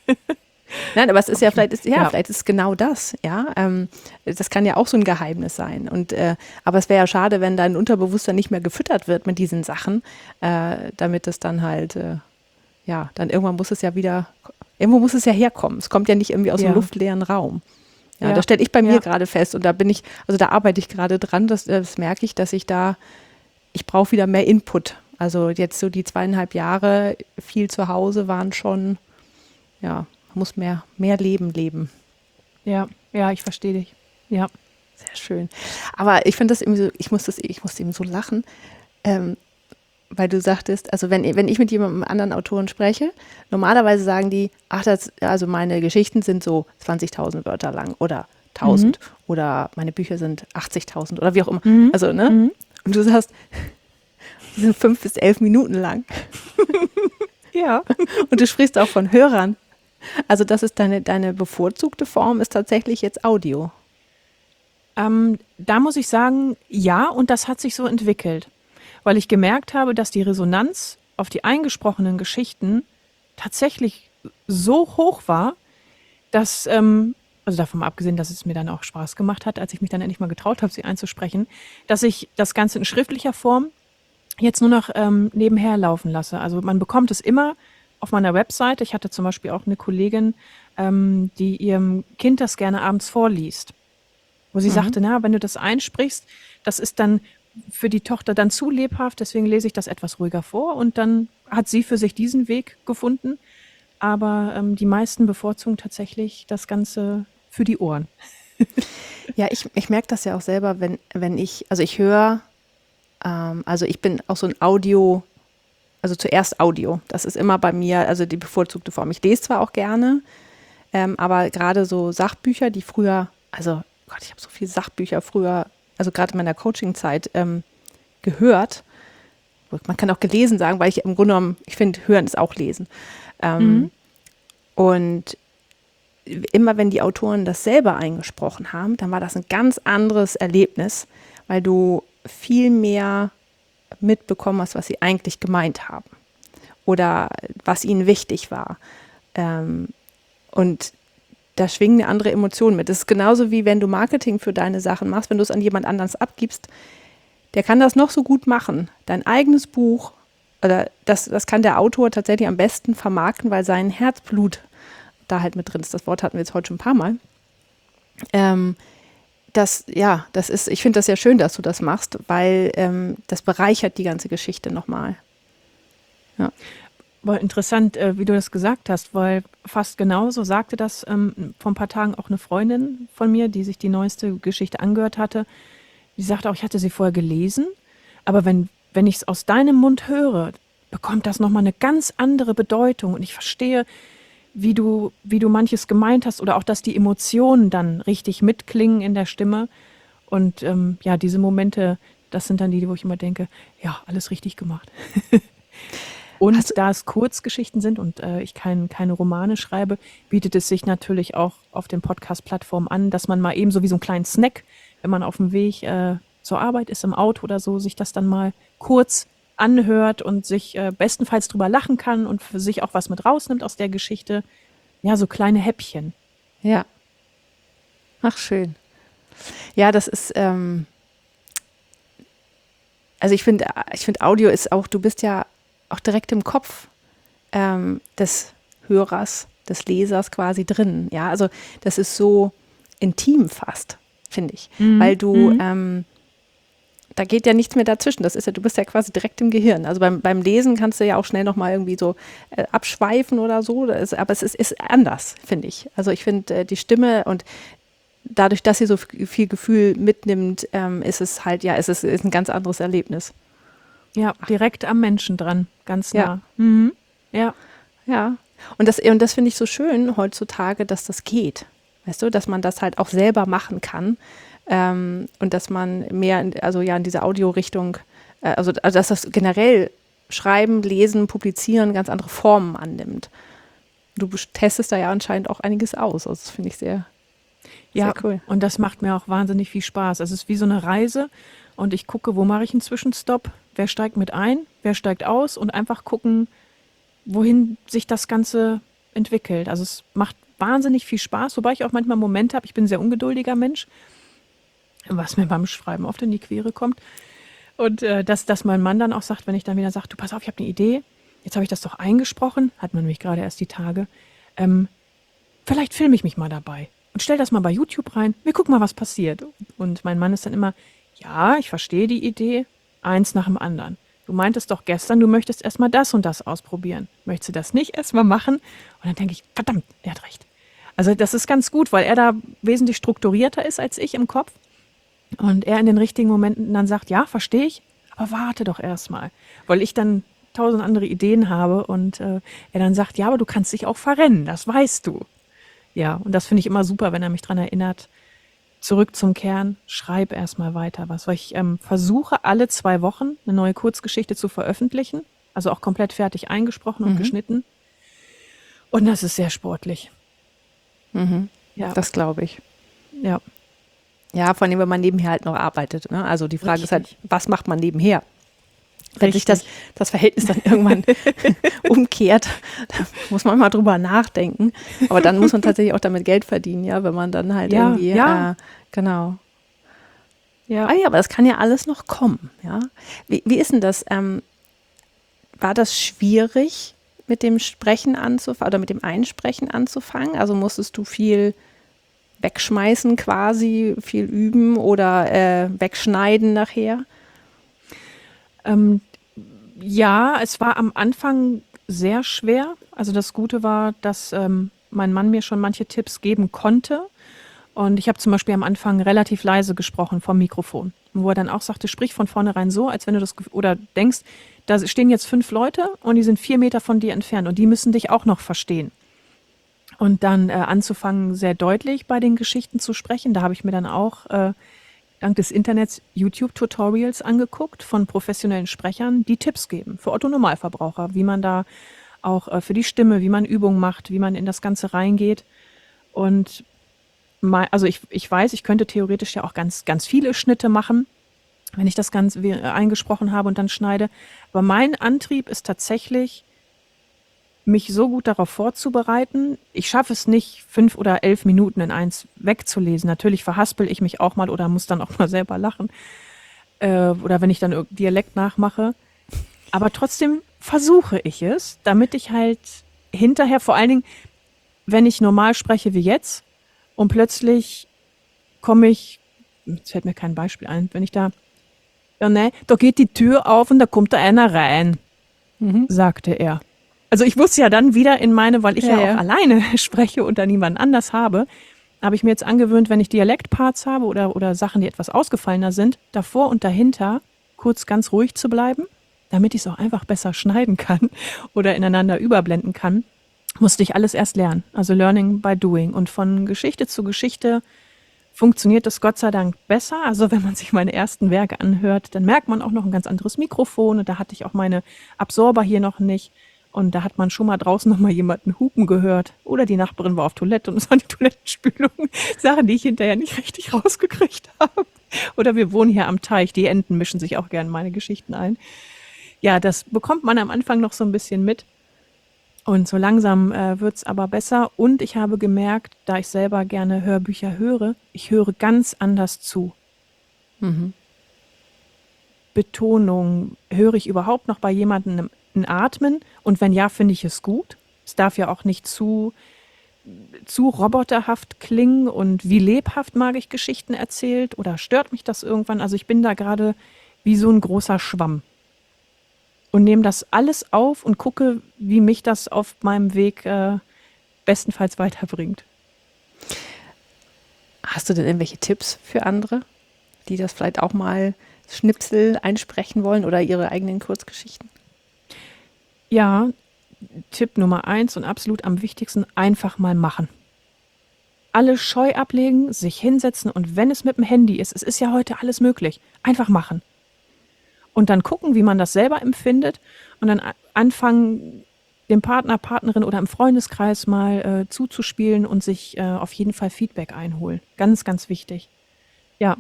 Nein, aber es ist ja vielleicht, ist, ja, Ja. vielleicht ist es genau das, ja. Ähm, das kann ja auch so ein Geheimnis sein. Und äh, aber es wäre ja schade, wenn dein Unterbewusstsein nicht mehr gefüttert wird mit diesen Sachen, äh, damit es dann halt, äh, ja, dann irgendwann muss es ja wieder, irgendwo muss es ja herkommen. Es kommt ja nicht irgendwie aus Ja. einem luftleeren Raum. Ja, Ja. das stelle ich bei mir Ja. gerade fest und da bin ich, also da arbeite ich gerade dran, das, das merke ich, dass ich da, ich brauche wieder mehr Input. Also jetzt so die zweieinhalb Jahre viel zu Hause waren schon, ja, muss mehr, mehr Leben leben. Ja, ja, ich verstehe dich. Ja. Sehr schön. Aber ich finde das irgendwie so, ich muss das, ich muss eben so lachen, ähm, weil du sagtest, also wenn, wenn ich mit jemandem anderen Autoren spreche, normalerweise sagen die, ach, das, also meine Geschichten sind so zwanzigtausend Wörter lang oder tausend oder meine Bücher sind achtzigtausend oder wie auch immer. Mhm. Also, ne? Mhm. Und du sagst, die sind fünf bis elf Minuten lang. Ja. Und du sprichst auch von Hörern. Also das ist deine, deine bevorzugte Form, ist tatsächlich jetzt Audio. Ähm, da muss ich sagen, ja, und das hat sich so entwickelt, weil ich gemerkt habe, dass die Resonanz auf die eingesprochenen Geschichten tatsächlich so hoch war, dass, ähm, also davon mal abgesehen, dass es mir dann auch Spaß gemacht hat, als ich mich dann endlich mal getraut habe, sie einzusprechen, dass ich das Ganze in schriftlicher Form jetzt nur noch ähm, nebenher laufen lasse. Also man bekommt es immer auf meiner Webseite. Ich hatte zum Beispiel auch eine Kollegin, ähm, die ihrem Kind das gerne abends vorliest, wo sie Mhm. sagte, na, wenn du das einsprichst, das ist dann für die Tochter dann zu lebhaft, deswegen lese ich das etwas ruhiger vor und dann hat sie für sich diesen Weg gefunden. Aber ähm, die meisten bevorzugen tatsächlich das Ganze für die Ohren. Ja, ich, ich merke das ja auch selber, wenn, wenn ich, also ich höre Ähm, also ich bin auch so ein Audio, also zuerst Audio. Das ist immer bei mir, also die bevorzugte Form. Ich lese zwar auch gerne, ähm, aber gerade so Sachbücher, die früher, also Gott, ich habe so viele Sachbücher früher, also gerade in meiner Coaching-Zeit ähm, gehört. Man kann auch gelesen sagen, weil ich im Grunde genommen, ich finde, hören ist auch lesen. Ähm, Mhm. Und immer wenn die Autoren das selber eingesprochen haben, dann war das ein ganz anderes Erlebnis, weil du viel mehr mitbekommen hast, was sie eigentlich gemeint haben oder was ihnen wichtig war. Ähm, und da schwingen eine andere Emotionen mit. Das ist genauso wie wenn du Marketing für deine Sachen machst, wenn du es an jemand anders abgibst, der kann das noch so gut machen. Dein eigenes Buch, oder das, das kann der Autor tatsächlich am besten vermarkten, weil sein Herzblut da halt mit drin ist. Das Wort hatten wir jetzt heute schon ein paar Mal. Ähm, das, ja, das ist, ich finde das sehr schön, dass du das machst, weil ähm, das bereichert die ganze Geschichte nochmal. Ja. War interessant, äh, wie du das gesagt hast, weil fast genauso sagte das ähm, vor ein paar Tagen auch eine Freundin von mir, die sich die neueste Geschichte angehört hatte. Die sagte auch, ich hatte sie vorher gelesen, aber wenn, wenn ich es aus deinem Mund höre, bekommt das nochmal eine ganz andere Bedeutung und ich verstehe, wie du, wie du manches gemeint hast oder auch, dass die Emotionen dann richtig mitklingen in der Stimme. Und ähm, ja, diese Momente, das sind dann die, wo ich immer denke, ja, alles richtig gemacht. Hast du, Und da es Kurzgeschichten sind und äh, ich kein, keine Romane schreibe, bietet es sich natürlich auch auf den Podcast-Plattformen an, dass man mal eben so wie so einen kleinen Snack, wenn man auf dem Weg äh, zur Arbeit ist, im Auto oder so, sich das dann mal kurz anhört und sich äh, bestenfalls drüber lachen kann und für sich auch was mit rausnimmt aus der Geschichte. Ja, so kleine Häppchen. ja, ach schön. Ja, das ist, ähm, also ich finde, ich finde Audio ist auch, du bist ja auch direkt im Kopf ähm, des Hörers, des Lesers quasi drin. Ja, also das ist so intim fast, finde ich, Mhm. weil du, Mhm. ähm, da geht ja nichts mehr dazwischen. Das ist ja, du bist ja quasi direkt im Gehirn. Also beim, beim Lesen kannst du ja auch schnell nochmal irgendwie so äh, abschweifen oder so. Das ist, aber es ist, ist anders, finde ich. Also ich finde äh, die Stimme und dadurch, dass sie so f- viel Gefühl mitnimmt, ähm, ist es halt, ja, es ist, ist ein ganz anderes Erlebnis. Ja, direkt am Menschen dran, ganz Ja, nah. Mhm. Ja, ja. Und das, und das finde ich so schön heutzutage, dass das geht. Weißt du, dass man das halt auch selber machen kann. Ähm, und dass man mehr, in, also ja, in diese Audiorichtung, äh, also, also dass das generell Schreiben, Lesen, Publizieren ganz andere Formen annimmt. Du best- testest da ja anscheinend auch einiges aus. Also das finde ich sehr, sehr ja, cool. und das macht mir auch wahnsinnig viel Spaß. Es ist wie so eine Reise und ich gucke, wo mache ich einen Zwischenstopp, wer steigt mit ein, wer steigt aus und einfach gucken, wohin sich das Ganze entwickelt. Also es macht wahnsinnig viel Spaß, wobei ich auch manchmal Momente habe, ich bin ein sehr ungeduldiger Mensch, was mir beim Schreiben oft in die Quere kommt. Und äh, dass, dass mein Mann dann auch sagt, wenn ich dann wieder sage, du pass auf, ich habe eine Idee, jetzt habe ich das doch eingesprochen, hat man mich gerade erst die Tage, ähm, vielleicht filme ich mich mal dabei und stell das mal bei YouTube rein, wir gucken mal, was passiert. Und mein Mann ist dann immer, ja, ich verstehe die Idee, eins nach dem anderen. Du meintest doch gestern, du möchtest erstmal das und das ausprobieren. Möchtest du das nicht erstmal machen? Und dann denke ich, verdammt, er hat recht. Also das ist ganz gut, weil er da wesentlich strukturierter ist als ich im Kopf. Und er in den richtigen Momenten dann sagt, ja, verstehe ich, aber warte doch erstmal. Weil ich dann tausend andere Ideen habe und äh, er dann sagt, ja, aber du kannst dich auch verrennen, das weißt du. Ja, und das finde ich immer super, wenn er mich daran erinnert, zurück zum Kern, schreib erstmal weiter was. Weil ich ähm, versuche, alle zwei Wochen eine neue Kurzgeschichte zu veröffentlichen, also auch komplett fertig eingesprochen und Mhm. geschnitten. Und das ist sehr sportlich. Mhm. Ja, Das glaube ich. ja, Ja, vor allem, wenn man nebenher halt noch arbeitet. Ne? Also die Frage ist halt, richtig, was macht man nebenher? Wenn sich das, richtig. das Verhältnis dann irgendwann umkehrt, da muss man mal drüber nachdenken. Aber dann muss man tatsächlich auch damit Geld verdienen, ja, wenn man dann halt Ja, irgendwie, ja, äh, genau. ja. Ah ja, aber das kann ja alles noch kommen, ja. Wie, wie ist denn das? Ähm, war das schwierig, mit dem Sprechen anzufangen oder mit dem Einsprechen anzufangen? Also musstest du viel wegschmeißen quasi, viel üben oder äh, wegschneiden nachher? Ähm, ja, es war am Anfang sehr schwer. Also das Gute war, dass ähm, mein Mann mir schon manche Tipps geben konnte. Und ich habe zum Beispiel am Anfang relativ leise gesprochen vom Mikrofon, wo er dann auch sagte, sprich von vornherein so, als wenn du das, gef- oder denkst, da stehen jetzt fünf Leute und die sind vier Meter von dir entfernt und die müssen dich auch noch verstehen. Und dann äh, anzufangen, sehr deutlich bei den Geschichten zu sprechen. Da habe ich mir dann auch äh, dank des Internets YouTube-Tutorials angeguckt von professionellen Sprechern, die Tipps geben für Otto-Normalverbraucher, wie man da auch äh, für die Stimme, wie man Übungen macht, wie man in das Ganze reingeht. Und mei- also ich, ich weiß, ich könnte theoretisch ja auch ganz, ganz viele Schnitte machen, wenn ich das Ganze wie- äh, eingesprochen habe und dann schneide. Aber mein Antrieb ist tatsächlich, mich so gut darauf vorzubereiten. Ich schaffe es nicht, fünf oder elf Minuten in eins wegzulesen. Natürlich verhaspel ich mich auch mal oder muss dann auch mal selber lachen. Äh, oder wenn ich dann irgendeinen Dialekt nachmache. Aber trotzdem versuche ich es, damit ich halt hinterher, vor allen Dingen, wenn ich normal spreche wie jetzt und plötzlich komme ich, jetzt fällt mir kein Beispiel ein, wenn ich da, ja ne, da geht die Tür auf und da kommt da einer rein, Mhm. sagte er. Also ich muss ja dann wieder in meine, weil ich Ja, ja, ja. auch alleine spreche und da niemanden anders habe, habe ich mir jetzt angewöhnt, wenn ich Dialektparts habe oder, oder Sachen, die etwas ausgefallener sind, davor und dahinter kurz ganz ruhig zu bleiben, damit ich es auch einfach besser schneiden kann oder ineinander überblenden kann, musste ich alles erst lernen. Also Learning by Doing. Und von Geschichte zu Geschichte funktioniert das Gott sei Dank besser. Also wenn man sich meine ersten Werke anhört, dann merkt man auch noch ein ganz anderes Mikrofon. Und da hatte ich auch meine Absorber hier noch nicht. Und da hat man schon mal draußen noch mal jemanden hupen gehört. Oder die Nachbarin war auf Toilette und es war die Toilettenspülung. Sachen, die ich hinterher nicht richtig rausgekriegt habe. Oder wir wohnen hier am Teich. Die Enten mischen sich auch gerne in meine Geschichten ein. Ja, das bekommt man am Anfang noch so ein bisschen mit. Und so langsam äh, wird's aber besser. Und ich habe gemerkt, da ich selber gerne Hörbücher höre, ich höre ganz anders zu. Mhm. Betonung, höre ich überhaupt noch bei jemandem ein Atmen? Und wenn ja, finde ich es gut. Es darf ja auch nicht zu, zu roboterhaft klingen. Und wie lebhaft mag ich Geschichten erzählt? Oder stört mich das irgendwann? Also ich bin da gerade wie so ein großer Schwamm und nehme das alles auf und gucke, wie mich das auf meinem Weg äh, bestenfalls weiterbringt. Hast du denn irgendwelche Tipps für andere, die das vielleicht auch mal Schnipsel einsprechen wollen oder ihre eigenen Kurzgeschichten? Ja, Tipp Nummer eins und absolut am wichtigsten, einfach mal machen. Alle Scheu ablegen, sich hinsetzen und wenn es mit dem Handy ist, es ist ja heute alles möglich, einfach machen. Und dann gucken, wie man das selber empfindet und dann a- anfangen, dem Partner, Partnerin oder im Freundeskreis mal äh, zuzuspielen und sich äh, auf jeden Fall Feedback einholen. Ganz, ganz wichtig. Ja,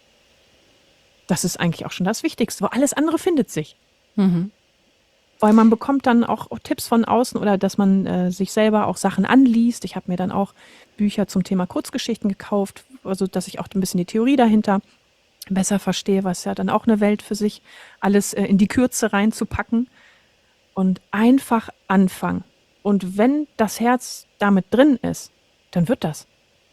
das ist eigentlich auch schon das Wichtigste, weil alles andere findet sich. Mhm. Weil man bekommt dann auch Tipps von außen oder dass man äh, sich selber auch Sachen anliest. Ich habe mir dann auch Bücher zum Thema Kurzgeschichten gekauft, also dass ich auch ein bisschen die Theorie dahinter besser verstehe, was ja dann auch eine Welt für sich, alles äh, in die Kürze reinzupacken und einfach anfangen. Und wenn das Herz damit drin ist, dann wird das.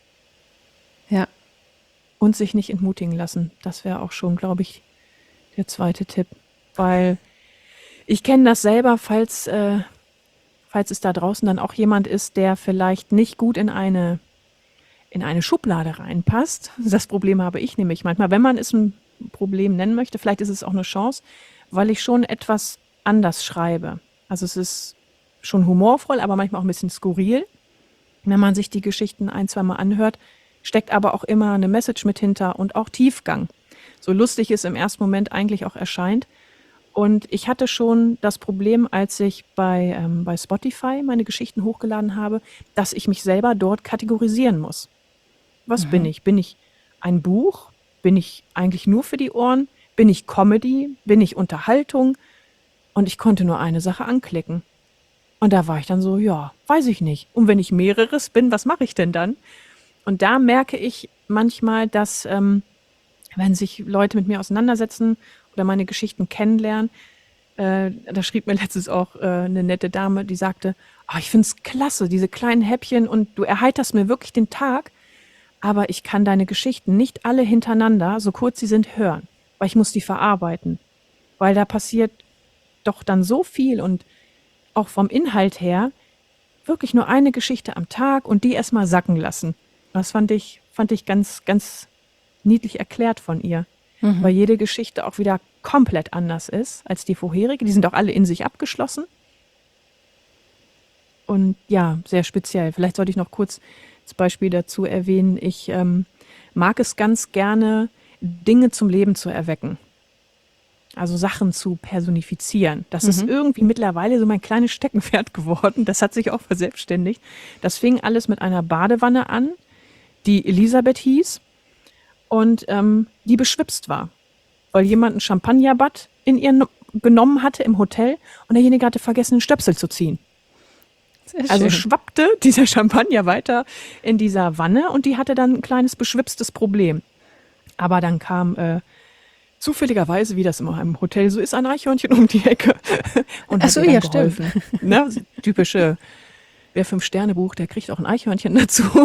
Ja. Und sich nicht entmutigen lassen. Das wäre auch schon, glaube ich, der zweite Tipp. Weil ich kenne das selber, falls, äh, falls es da draußen dann auch jemand ist, der vielleicht nicht gut in eine, in eine Schublade reinpasst. Das Problem habe ich nämlich manchmal. Wenn man es ein Problem nennen möchte, vielleicht ist es auch eine Chance, weil ich schon etwas anders schreibe. Also es ist schon humorvoll, aber manchmal auch ein bisschen skurril. Wenn man sich die Geschichten ein, zweimal anhört, steckt aber auch immer eine Message mit hinter und auch Tiefgang. So lustig es im ersten Moment eigentlich auch erscheint. Und ich hatte schon das Problem, als ich bei, ähm, bei Spotify meine Geschichten hochgeladen habe, dass ich mich selber dort kategorisieren muss. Was bin ich? Bin ich ein Buch? Bin ich eigentlich nur für die Ohren? Bin ich Comedy? Bin ich Unterhaltung? Und ich konnte nur eine Sache anklicken. Und da war ich dann so, ja, weiß ich nicht. Und wenn ich mehreres bin, was mache ich denn dann? Und da merke ich manchmal, dass ähm, wenn sich Leute mit mir auseinandersetzen oder meine Geschichten kennenlernen, äh, da schrieb mir letztens auch äh, eine nette Dame, die sagte, ah, ich finde es klasse, diese kleinen Häppchen und du erheiterst mir wirklich den Tag, aber ich kann deine Geschichten nicht alle hintereinander, so kurz sie sind, hören, weil ich muss die verarbeiten, weil da passiert doch dann so viel und auch vom Inhalt her wirklich nur eine Geschichte am Tag und die erstmal sacken lassen. Das fand ich, fand ich ganz, ganz niedlich erklärt von ihr. Mhm. Weil jede Geschichte auch wieder komplett anders ist als die vorherige. Die sind auch alle in sich abgeschlossen. Und ja, sehr speziell. Vielleicht sollte ich noch kurz das Beispiel dazu erwähnen. Ich ähm, mag es ganz gerne, Dinge zum Leben zu erwecken. Also Sachen zu personifizieren. Das ist Mhm. irgendwie mittlerweile so mein kleines Steckenpferd geworden. Das hat sich auch verselbstständigt. Das fing alles mit einer Badewanne an, die Elisabeth hieß und ähm, die beschwipst war, weil jemand ein Champagnerbad in ihr no- genommen hatte im Hotel und derjenige hatte vergessen, den Stöpsel zu ziehen. Sehr Also schön. schwappte dieser Champagner weiter in dieser Wanne und die hatte dann ein kleines beschwipstes Problem. Aber dann kam äh, zufälligerweise, wie das immer im Hotel so ist, ein Eichhörnchen um die Ecke und Ach hat so, ihr dann ja, stimmt. geholfen. Ne? Typische, wer Fünf-Sterne-Buch, der kriegt auch ein Eichhörnchen dazu.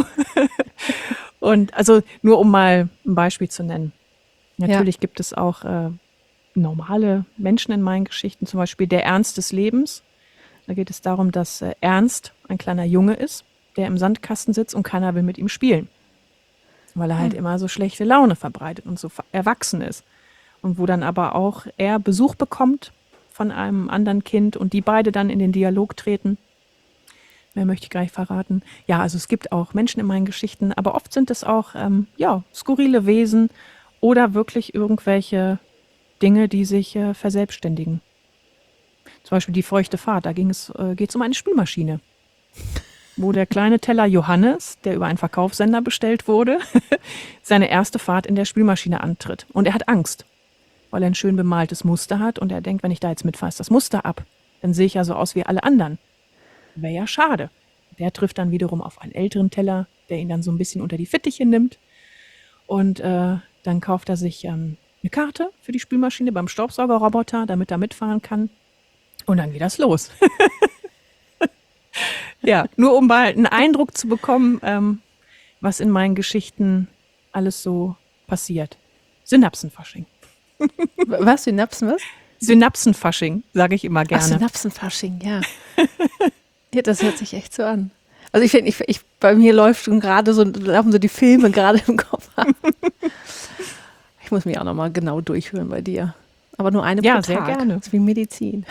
Und also nur um mal ein Beispiel zu nennen. Natürlich gibt es auch äh, normale Menschen in meinen Geschichten, zum Beispiel der Ernst des Lebens. Da geht es darum, dass äh, Ernst ein kleiner Junge ist, der im Sandkasten sitzt und keiner will mit ihm spielen. Weil er halt Hm. immer so schlechte Laune verbreitet und so ver- erwachsen ist. Und wo dann aber auch er Besuch bekommt von einem anderen Kind und die beide dann in den Dialog treten. Mehr möchte ich gar nicht verraten. Ja, also es gibt auch Menschen in meinen Geschichten, aber oft sind es auch ähm, ja, skurrile Wesen oder wirklich irgendwelche Dinge, die sich äh, verselbstständigen. Zum Beispiel die feuchte Fahrt, da ging es, äh, geht es um eine Spülmaschine, wo der kleine Teller Johannes, der über einen Verkaufssender bestellt wurde, seine erste Fahrt in der Spülmaschine antritt. Und er hat Angst, weil er ein schön bemaltes Muster hat und er denkt, wenn ich da jetzt mitfahre, ist das Muster ab. Dann sehe ich ja so aus wie alle anderen. Wäre ja schade. Der trifft dann wiederum auf einen älteren Teller, der ihn dann so ein bisschen unter die Fittiche nimmt. Und äh, dann kauft er sich ähm, eine Karte für die Spülmaschine beim Staubsaugerroboter, damit er mitfahren kann. Und dann geht das los. Ja, nur um mal einen Eindruck zu bekommen, ähm, was in meinen Geschichten alles so passiert. Synapsenfasching. Was, Synapsen, was? Synapsenfasching, sage ich immer Ach, gerne. Synapsenfasching, ja. Ja, das hört sich echt so an. Also ich finde, ich, ich, bei mir läuft schon gerade so, laufen so die Filme gerade im Kopf ab. Ich muss mich auch nochmal genau durchhören bei dir. Aber nur eine Ja, pro sehr Tag. gerne. Das ist wie Medizin.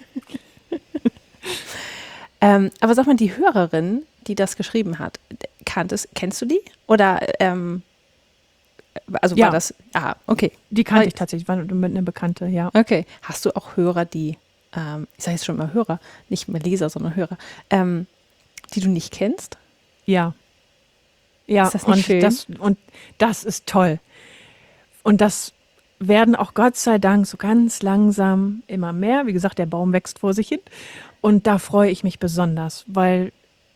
ähm, aber sag mal, die Hörerin, die das geschrieben hat, kanntest, kennst du die? Oder, ähm, also Ja. war das, ah, okay. Die kannte Aber- ich tatsächlich, war mit einer Bekannte, ja. Okay. Hast du auch Hörer, die, ähm, ich sage jetzt schon mal Hörer, nicht mehr Leser, sondern Hörer, ähm, die du nicht kennst? Ja. Ja, Ist das nicht und, schön? Das, und das ist toll. Und das werden auch Gott sei Dank so ganz langsam immer mehr. Wie gesagt, der Baum wächst vor sich hin. Und da freue ich mich besonders, weil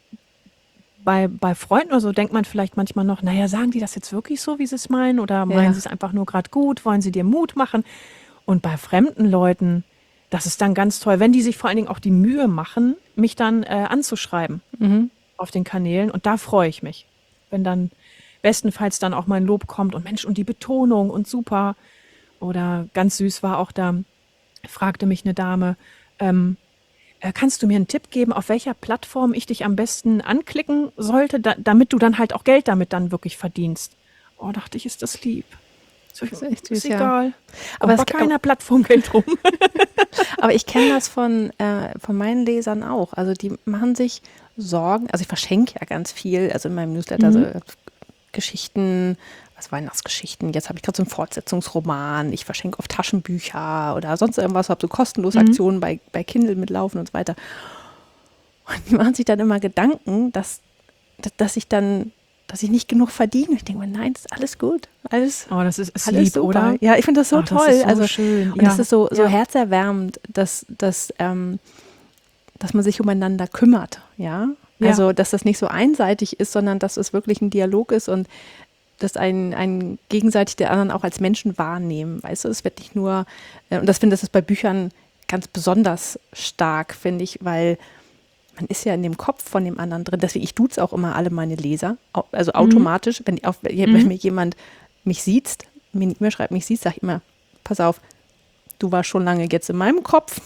bei, bei Freunden oder so denkt man vielleicht manchmal noch, naja, sagen die das jetzt wirklich so, wie sie es meinen? Oder meinen Ja. sie es einfach nur gerade gut? Wollen sie dir Mut machen? Und bei fremden Leuten, das ist dann ganz toll, wenn die sich vor allen Dingen auch die Mühe machen, mich dann äh, anzuschreiben Mhm. auf den Kanälen. Und da freue ich mich, wenn dann bestenfalls dann auch mein Lob kommt und Mensch, und die Betonung und super. Oder ganz süß war auch da, fragte mich eine Dame, ähm, äh, kannst du mir einen Tipp geben, auf welcher Plattform ich dich am besten anklicken sollte, da, damit du dann halt auch Geld damit dann wirklich verdienst? Oh, dachte ich, ist das lieb. So, Das ist echt süß, ist ja. egal. Aber Aber es- bei keiner Plattform Geld rum. Aber ich kenne das von, äh, von meinen Lesern auch. Also die machen sich Sorgen, also ich verschenke ja ganz viel, also in meinem Newsletter Mhm. so Geschichten, was Weihnachtsgeschichten, jetzt habe ich gerade so einen Fortsetzungsroman, ich verschenke oft Taschenbücher oder sonst irgendwas, habe so kostenlose Mhm. Aktionen bei, bei Kindle mitlaufen und so weiter. Und die machen sich dann immer Gedanken, dass, dass, dass ich dann, dass ich nicht genug verdiene. Und ich denke mir, nein, ist alles gut, alles Oh, das ist, ist alles lieb, super. oder? Ja, ich finde das so Ach, toll. Das ist so also, schön. und ja. das ist so, so ja. herzerwärmend, dass, dass, ähm, dass man sich umeinander kümmert. Ja? Ja. Also, dass das nicht so einseitig ist, sondern dass es wirklich ein Dialog ist und dass ein, ein gegenseitig der anderen auch als Menschen wahrnehmen. Weißt du, es wird nicht nur, äh, und das finde ich, das ist bei Büchern ganz besonders stark, finde ich, weil man ist ja in dem Kopf von dem anderen drin. Deswegen, ich duze auch immer alle meine Leser, au- also automatisch, wenn, auf, wenn Mhm. mir jemand mich sieht, mir eine E-Mail schreibt, mich sieht, sage ich immer, pass auf, du warst schon lange jetzt in meinem Kopf.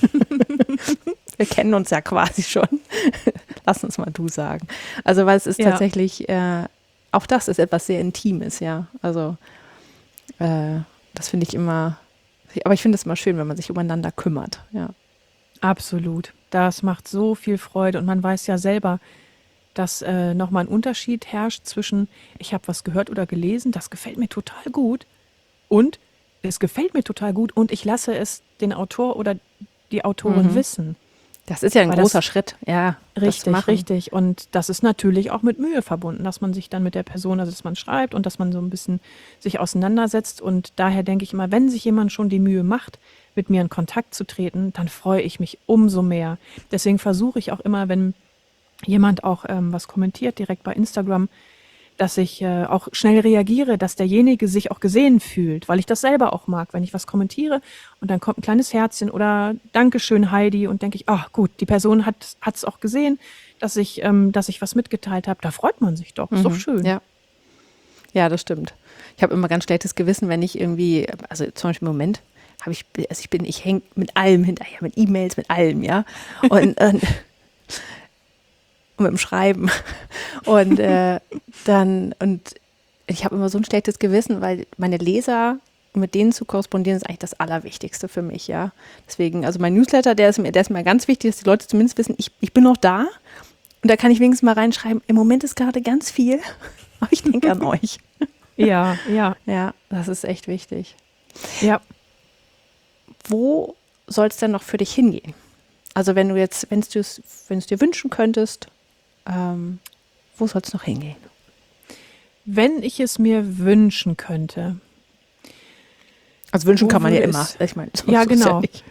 Wir kennen uns ja quasi schon. Lass uns mal du sagen. Also, weil es ist Ja. tatsächlich, äh, auch das ist etwas sehr Intimes, ja. Also äh, das finde ich immer, aber ich finde es immer schön, wenn man sich umeinander kümmert, ja. Absolut. Das macht so viel Freude und man weiß ja selber, dass äh, nochmal ein Unterschied herrscht zwischen, ich habe was gehört oder gelesen, das gefällt mir total gut und es gefällt mir total gut und ich lasse es den Autor oder die Autorin Mhm. wissen. Das ist ja ein Weil großer das Schritt, ja, das zu richtig, machen. richtig. Und das ist natürlich auch mit Mühe verbunden, dass man sich dann mit der Person, also dass man schreibt und dass man so ein bisschen sich auseinandersetzt. Und daher denke ich immer, wenn sich jemand schon die Mühe macht, mit mir in Kontakt zu treten, dann freue ich mich umso mehr. Deswegen versuche ich auch immer, wenn jemand auch ähm, was kommentiert, direkt bei Instagram, dass ich äh, auch schnell reagiere, dass derjenige sich auch gesehen fühlt, weil ich das selber auch mag, wenn ich was kommentiere und dann kommt ein kleines Herzchen oder Dankeschön Heidi und denke ich, ach gut, die Person hat es auch gesehen, dass ich, ähm, dass ich was mitgeteilt habe, da freut man sich doch, ist doch Mhm. schön. Ja. Ja, das stimmt. Ich habe immer ganz schlechtes Gewissen, wenn ich irgendwie, also zum Beispiel im Moment habe ich, also ich bin, ich hänge mit allem hinterher, mit E-Mails, mit allem, ja. Und, äh, und mit dem Schreiben. Und äh, dann, und ich habe immer so ein schlechtes Gewissen, weil meine Leser, mit denen zu korrespondieren, ist eigentlich das Allerwichtigste für mich, ja. Deswegen, also mein Newsletter, der ist mir, der ist mir ganz wichtig, dass die Leute zumindest wissen, ich, ich bin noch da. Und da kann ich wenigstens mal reinschreiben, im Moment ist gerade ganz viel, aber ich denke an euch. Ja, ja, Ja, das ist echt wichtig. ja. Wo soll es denn noch für dich hingehen? Also wenn du jetzt, wenn du es, wenn es dir wünschen könntest, ähm, wo soll es noch hingehen? Wenn ich es mir wünschen könnte. Also wünschen Wo kann man ja würde immer. es- Ich meine, so Ja, so ist genau. nicht.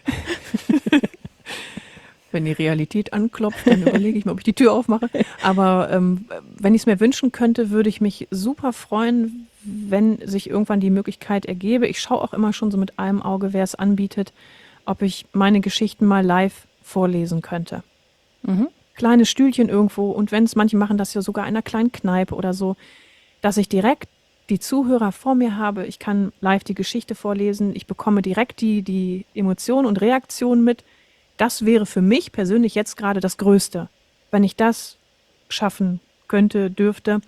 Wenn die Realität anklopft, dann überlege ich mir, ob ich die Tür aufmache. Aber ähm, wenn ich es mir wünschen könnte, würde ich mich super freuen, wenn sich irgendwann die Möglichkeit ergebe. Ich schaue auch immer schon so mit einem Auge, wer es anbietet, ob ich meine Geschichten mal live vorlesen könnte. Mhm. Kleine Stühlchen irgendwo und wenn es, manche machen das ja sogar in einer kleinen Kneipe oder so, dass ich direkt die Zuhörer vor mir habe. Ich kann live die Geschichte vorlesen. Ich bekomme direkt die, die Emotionen und Reaktionen mit. Das wäre für mich persönlich jetzt gerade das Größte, wenn ich das schaffen könnte, dürfte.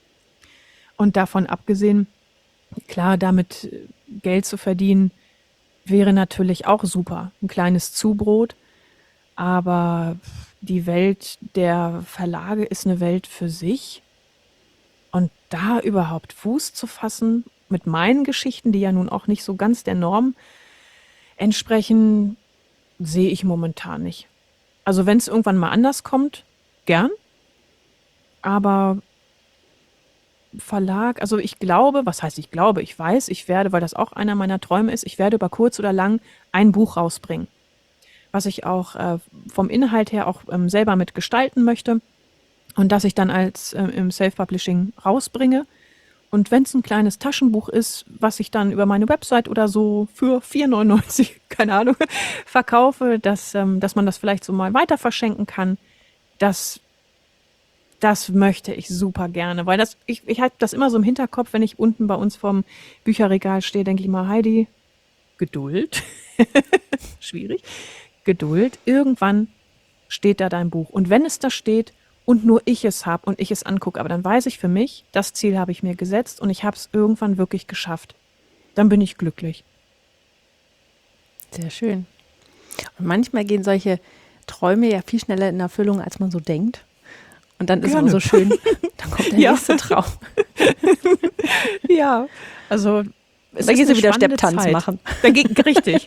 Und davon abgesehen, klar, damit äh, Geld zu verdienen, wäre natürlich auch super. Ein kleines Zubrot. Aber die Welt der Verlage ist eine Welt für sich. Und da überhaupt Fuß zu fassen mit meinen Geschichten, die ja nun auch nicht so ganz der Norm entsprechen, sehe ich momentan nicht. Also wenn es irgendwann mal anders kommt, gern. Aber Verlag, also ich glaube, was heißt ich glaube, ich weiß, ich werde, weil das auch einer meiner Träume ist, ich werde über kurz oder lang ein Buch rausbringen, was ich auch äh, vom Inhalt her auch ähm, selber mitgestalten möchte und das ich dann als äh, im Self-Publishing rausbringe. Und wenn es ein kleines Taschenbuch ist, was ich dann über meine Website oder so für vier neunundneunzig, keine Ahnung, verkaufe, dass, ähm, dass man das vielleicht so mal weiter verschenken kann, das, das möchte ich super gerne. Weil das, ich, ich habe das immer so im Hinterkopf, wenn ich unten bei uns vorm Bücherregal stehe, denke ich mal, Heidi, Geduld, schwierig, Geduld, irgendwann steht da dein Buch. Und wenn es da steht und nur ich es habe und ich es angucke, aber dann weiß ich für mich, das Ziel habe ich mir gesetzt und ich habe es irgendwann wirklich geschafft. Dann bin ich glücklich. Sehr schön. Und manchmal gehen solche Träume ja viel schneller in Erfüllung, als man so denkt. Und dann ist es Gerne. aber so schön, dann kommt der Ja. nächste Traum. Ja, also es Dann ist gehst du eine wieder spannende Stepptanz Zeit. machen. Dann geht richtig.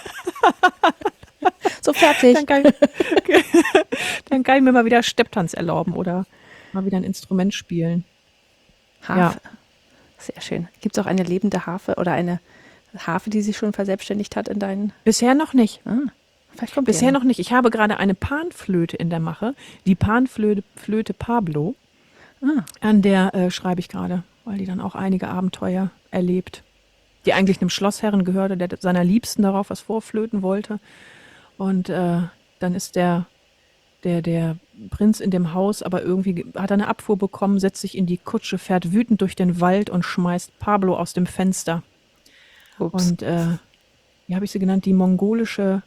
So, fertig. Dann kann, ich, dann kann ich mir mal wieder Stepptanz erlauben oder mal wieder ein Instrument spielen. Harfe. Sehr schön. Gibt es auch eine lebende Harfe oder eine Harfe, die sich schon verselbstständigt hat in deinen... Bisher noch nicht. Ah, vielleicht kommt Bisher die ja noch nicht. Ich habe gerade eine Panflöte in der Mache, die Panflöte Flöte Pablo. Ah. An der äh, schreibe ich gerade, weil die dann auch einige Abenteuer erlebt. Die eigentlich einem Schlossherren gehörte, der seiner Liebsten darauf was vorflöten wollte. Und äh, dann ist der, der, der Prinz in dem Haus, aber irgendwie ge- hat er eine Abfuhr bekommen, setzt sich in die Kutsche, fährt wütend durch den Wald und schmeißt Pablo aus dem Fenster. Ups. Und äh, wie habe ich sie genannt? Die mongolische,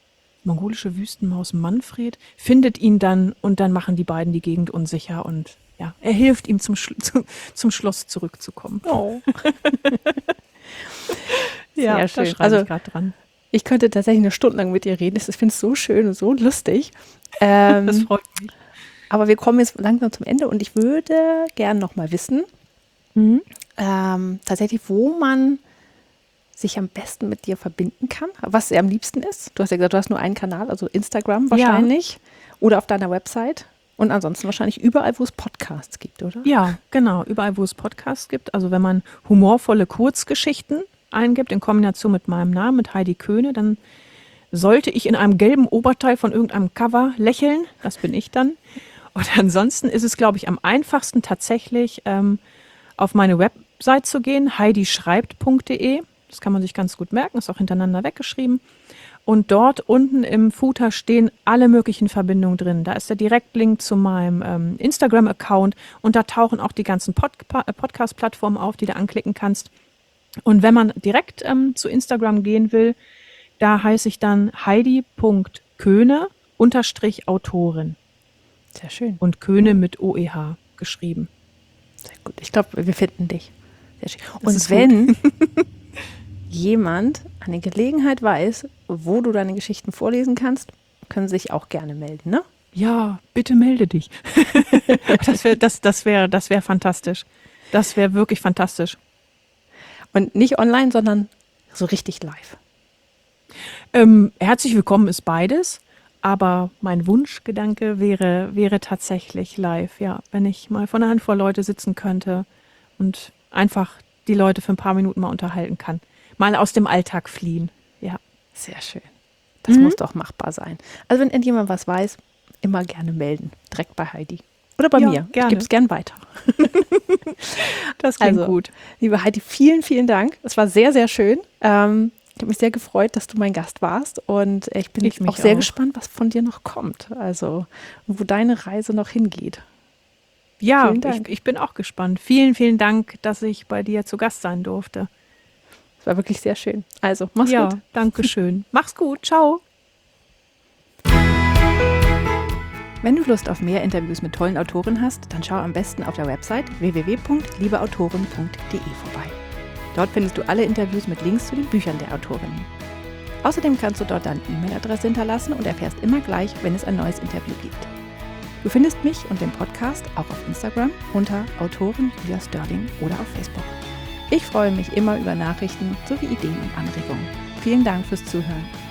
mongolische Wüstenmaus Manfred findet ihn dann und dann machen die beiden die Gegend unsicher und ja, er hilft ihm zum, Schlu- zum, zum Schloss zurückzukommen. Oh. Ja, Sehr da schön. schreibe Also ich gerade dran. ich könnte tatsächlich eine Stunde lang mit dir reden. Ich finde es so schön und so lustig. Ähm, Das freut mich. aber wir kommen jetzt langsam zum Ende und ich würde gern noch mal wissen, Mhm. ähm, tatsächlich, wo man sich am besten mit dir verbinden kann, was dir am liebsten ist. Du hast ja gesagt, du hast nur einen Kanal, also Instagram wahrscheinlich oder auf deiner Website und ansonsten wahrscheinlich überall, wo es Podcasts gibt, oder? Ja, genau. Überall, wo es Podcasts gibt. Also wenn man humorvolle Kurzgeschichten eingibt in Kombination mit meinem Namen, mit Heidi Köhne, dann sollte ich in einem gelben Oberteil von irgendeinem Cover lächeln. Das bin ich dann. Und ansonsten ist es, glaube ich, am einfachsten tatsächlich ähm, auf meine Website zu gehen, heidi schreibt punkt de. Das kann man sich ganz gut merken, ist auch hintereinander weggeschrieben. Und dort unten im Footer stehen alle möglichen Verbindungen drin. Da ist der Direktlink zu meinem ähm, Instagram-Account und da tauchen auch die ganzen Pod Podcast-Plattformen auf, die du anklicken kannst. Und wenn man direkt ähm, zu Instagram gehen will, da heiße ich dann heidi punkt köhne unterstrich Autorin. Sehr schön. Und Köhne mit O E H geschrieben. Sehr gut. Ich glaube, wir finden dich. Sehr schön. Das Und ist wenn jemand eine Gelegenheit weiß, wo du deine Geschichten vorlesen kannst, können sie sich auch gerne melden, ne? Ja, bitte melde dich. das wäre das, das wär, das wär fantastisch. Das wäre wirklich fantastisch. Und nicht online, sondern so richtig live. Ähm, herzlich willkommen ist beides, aber mein Wunschgedanke wäre, wäre tatsächlich live. Ja, wenn ich mal von einer Handvoll Leute sitzen könnte und einfach die Leute für ein paar Minuten mal unterhalten kann. Mal aus dem Alltag fliehen. Ja. Sehr schön. Das Mhm. muss doch machbar sein. Also wenn irgendjemand was weiß, immer gerne melden. Direkt bei Heidi. Oder bei Ja, mir. gerne. Ich gebe es gern weiter. Das klingt Also, gut. Liebe Heidi, vielen, vielen Dank. Es war sehr, sehr schön. Ähm, ich habe mich sehr gefreut, dass du mein Gast warst. Und ich bin Ich mich auch sehr auch. gespannt, was von dir noch kommt. Also, wo deine Reise noch hingeht. Ja, Vielen ich, Dank. ich bin auch gespannt. Vielen, vielen Dank, dass ich bei dir zu Gast sein durfte. Es war wirklich sehr schön. Also, mach's ja, gut. danke schön. Mach's gut. Ciao. Wenn du Lust auf mehr Interviews mit tollen Autoren hast, dann schau am besten auf der Website w w w punkt liebeautoren punkt de vorbei. Dort findest du alle Interviews mit Links zu den Büchern der Autorinnen. Außerdem kannst du dort deine E-Mail-Adresse hinterlassen und erfährst immer gleich, wenn es ein neues Interview gibt. Du findest mich und den Podcast auch auf Instagram unter Autorin Julia Sterling oder auf Facebook. Ich freue mich immer über Nachrichten sowie Ideen und Anregungen. Vielen Dank fürs Zuhören.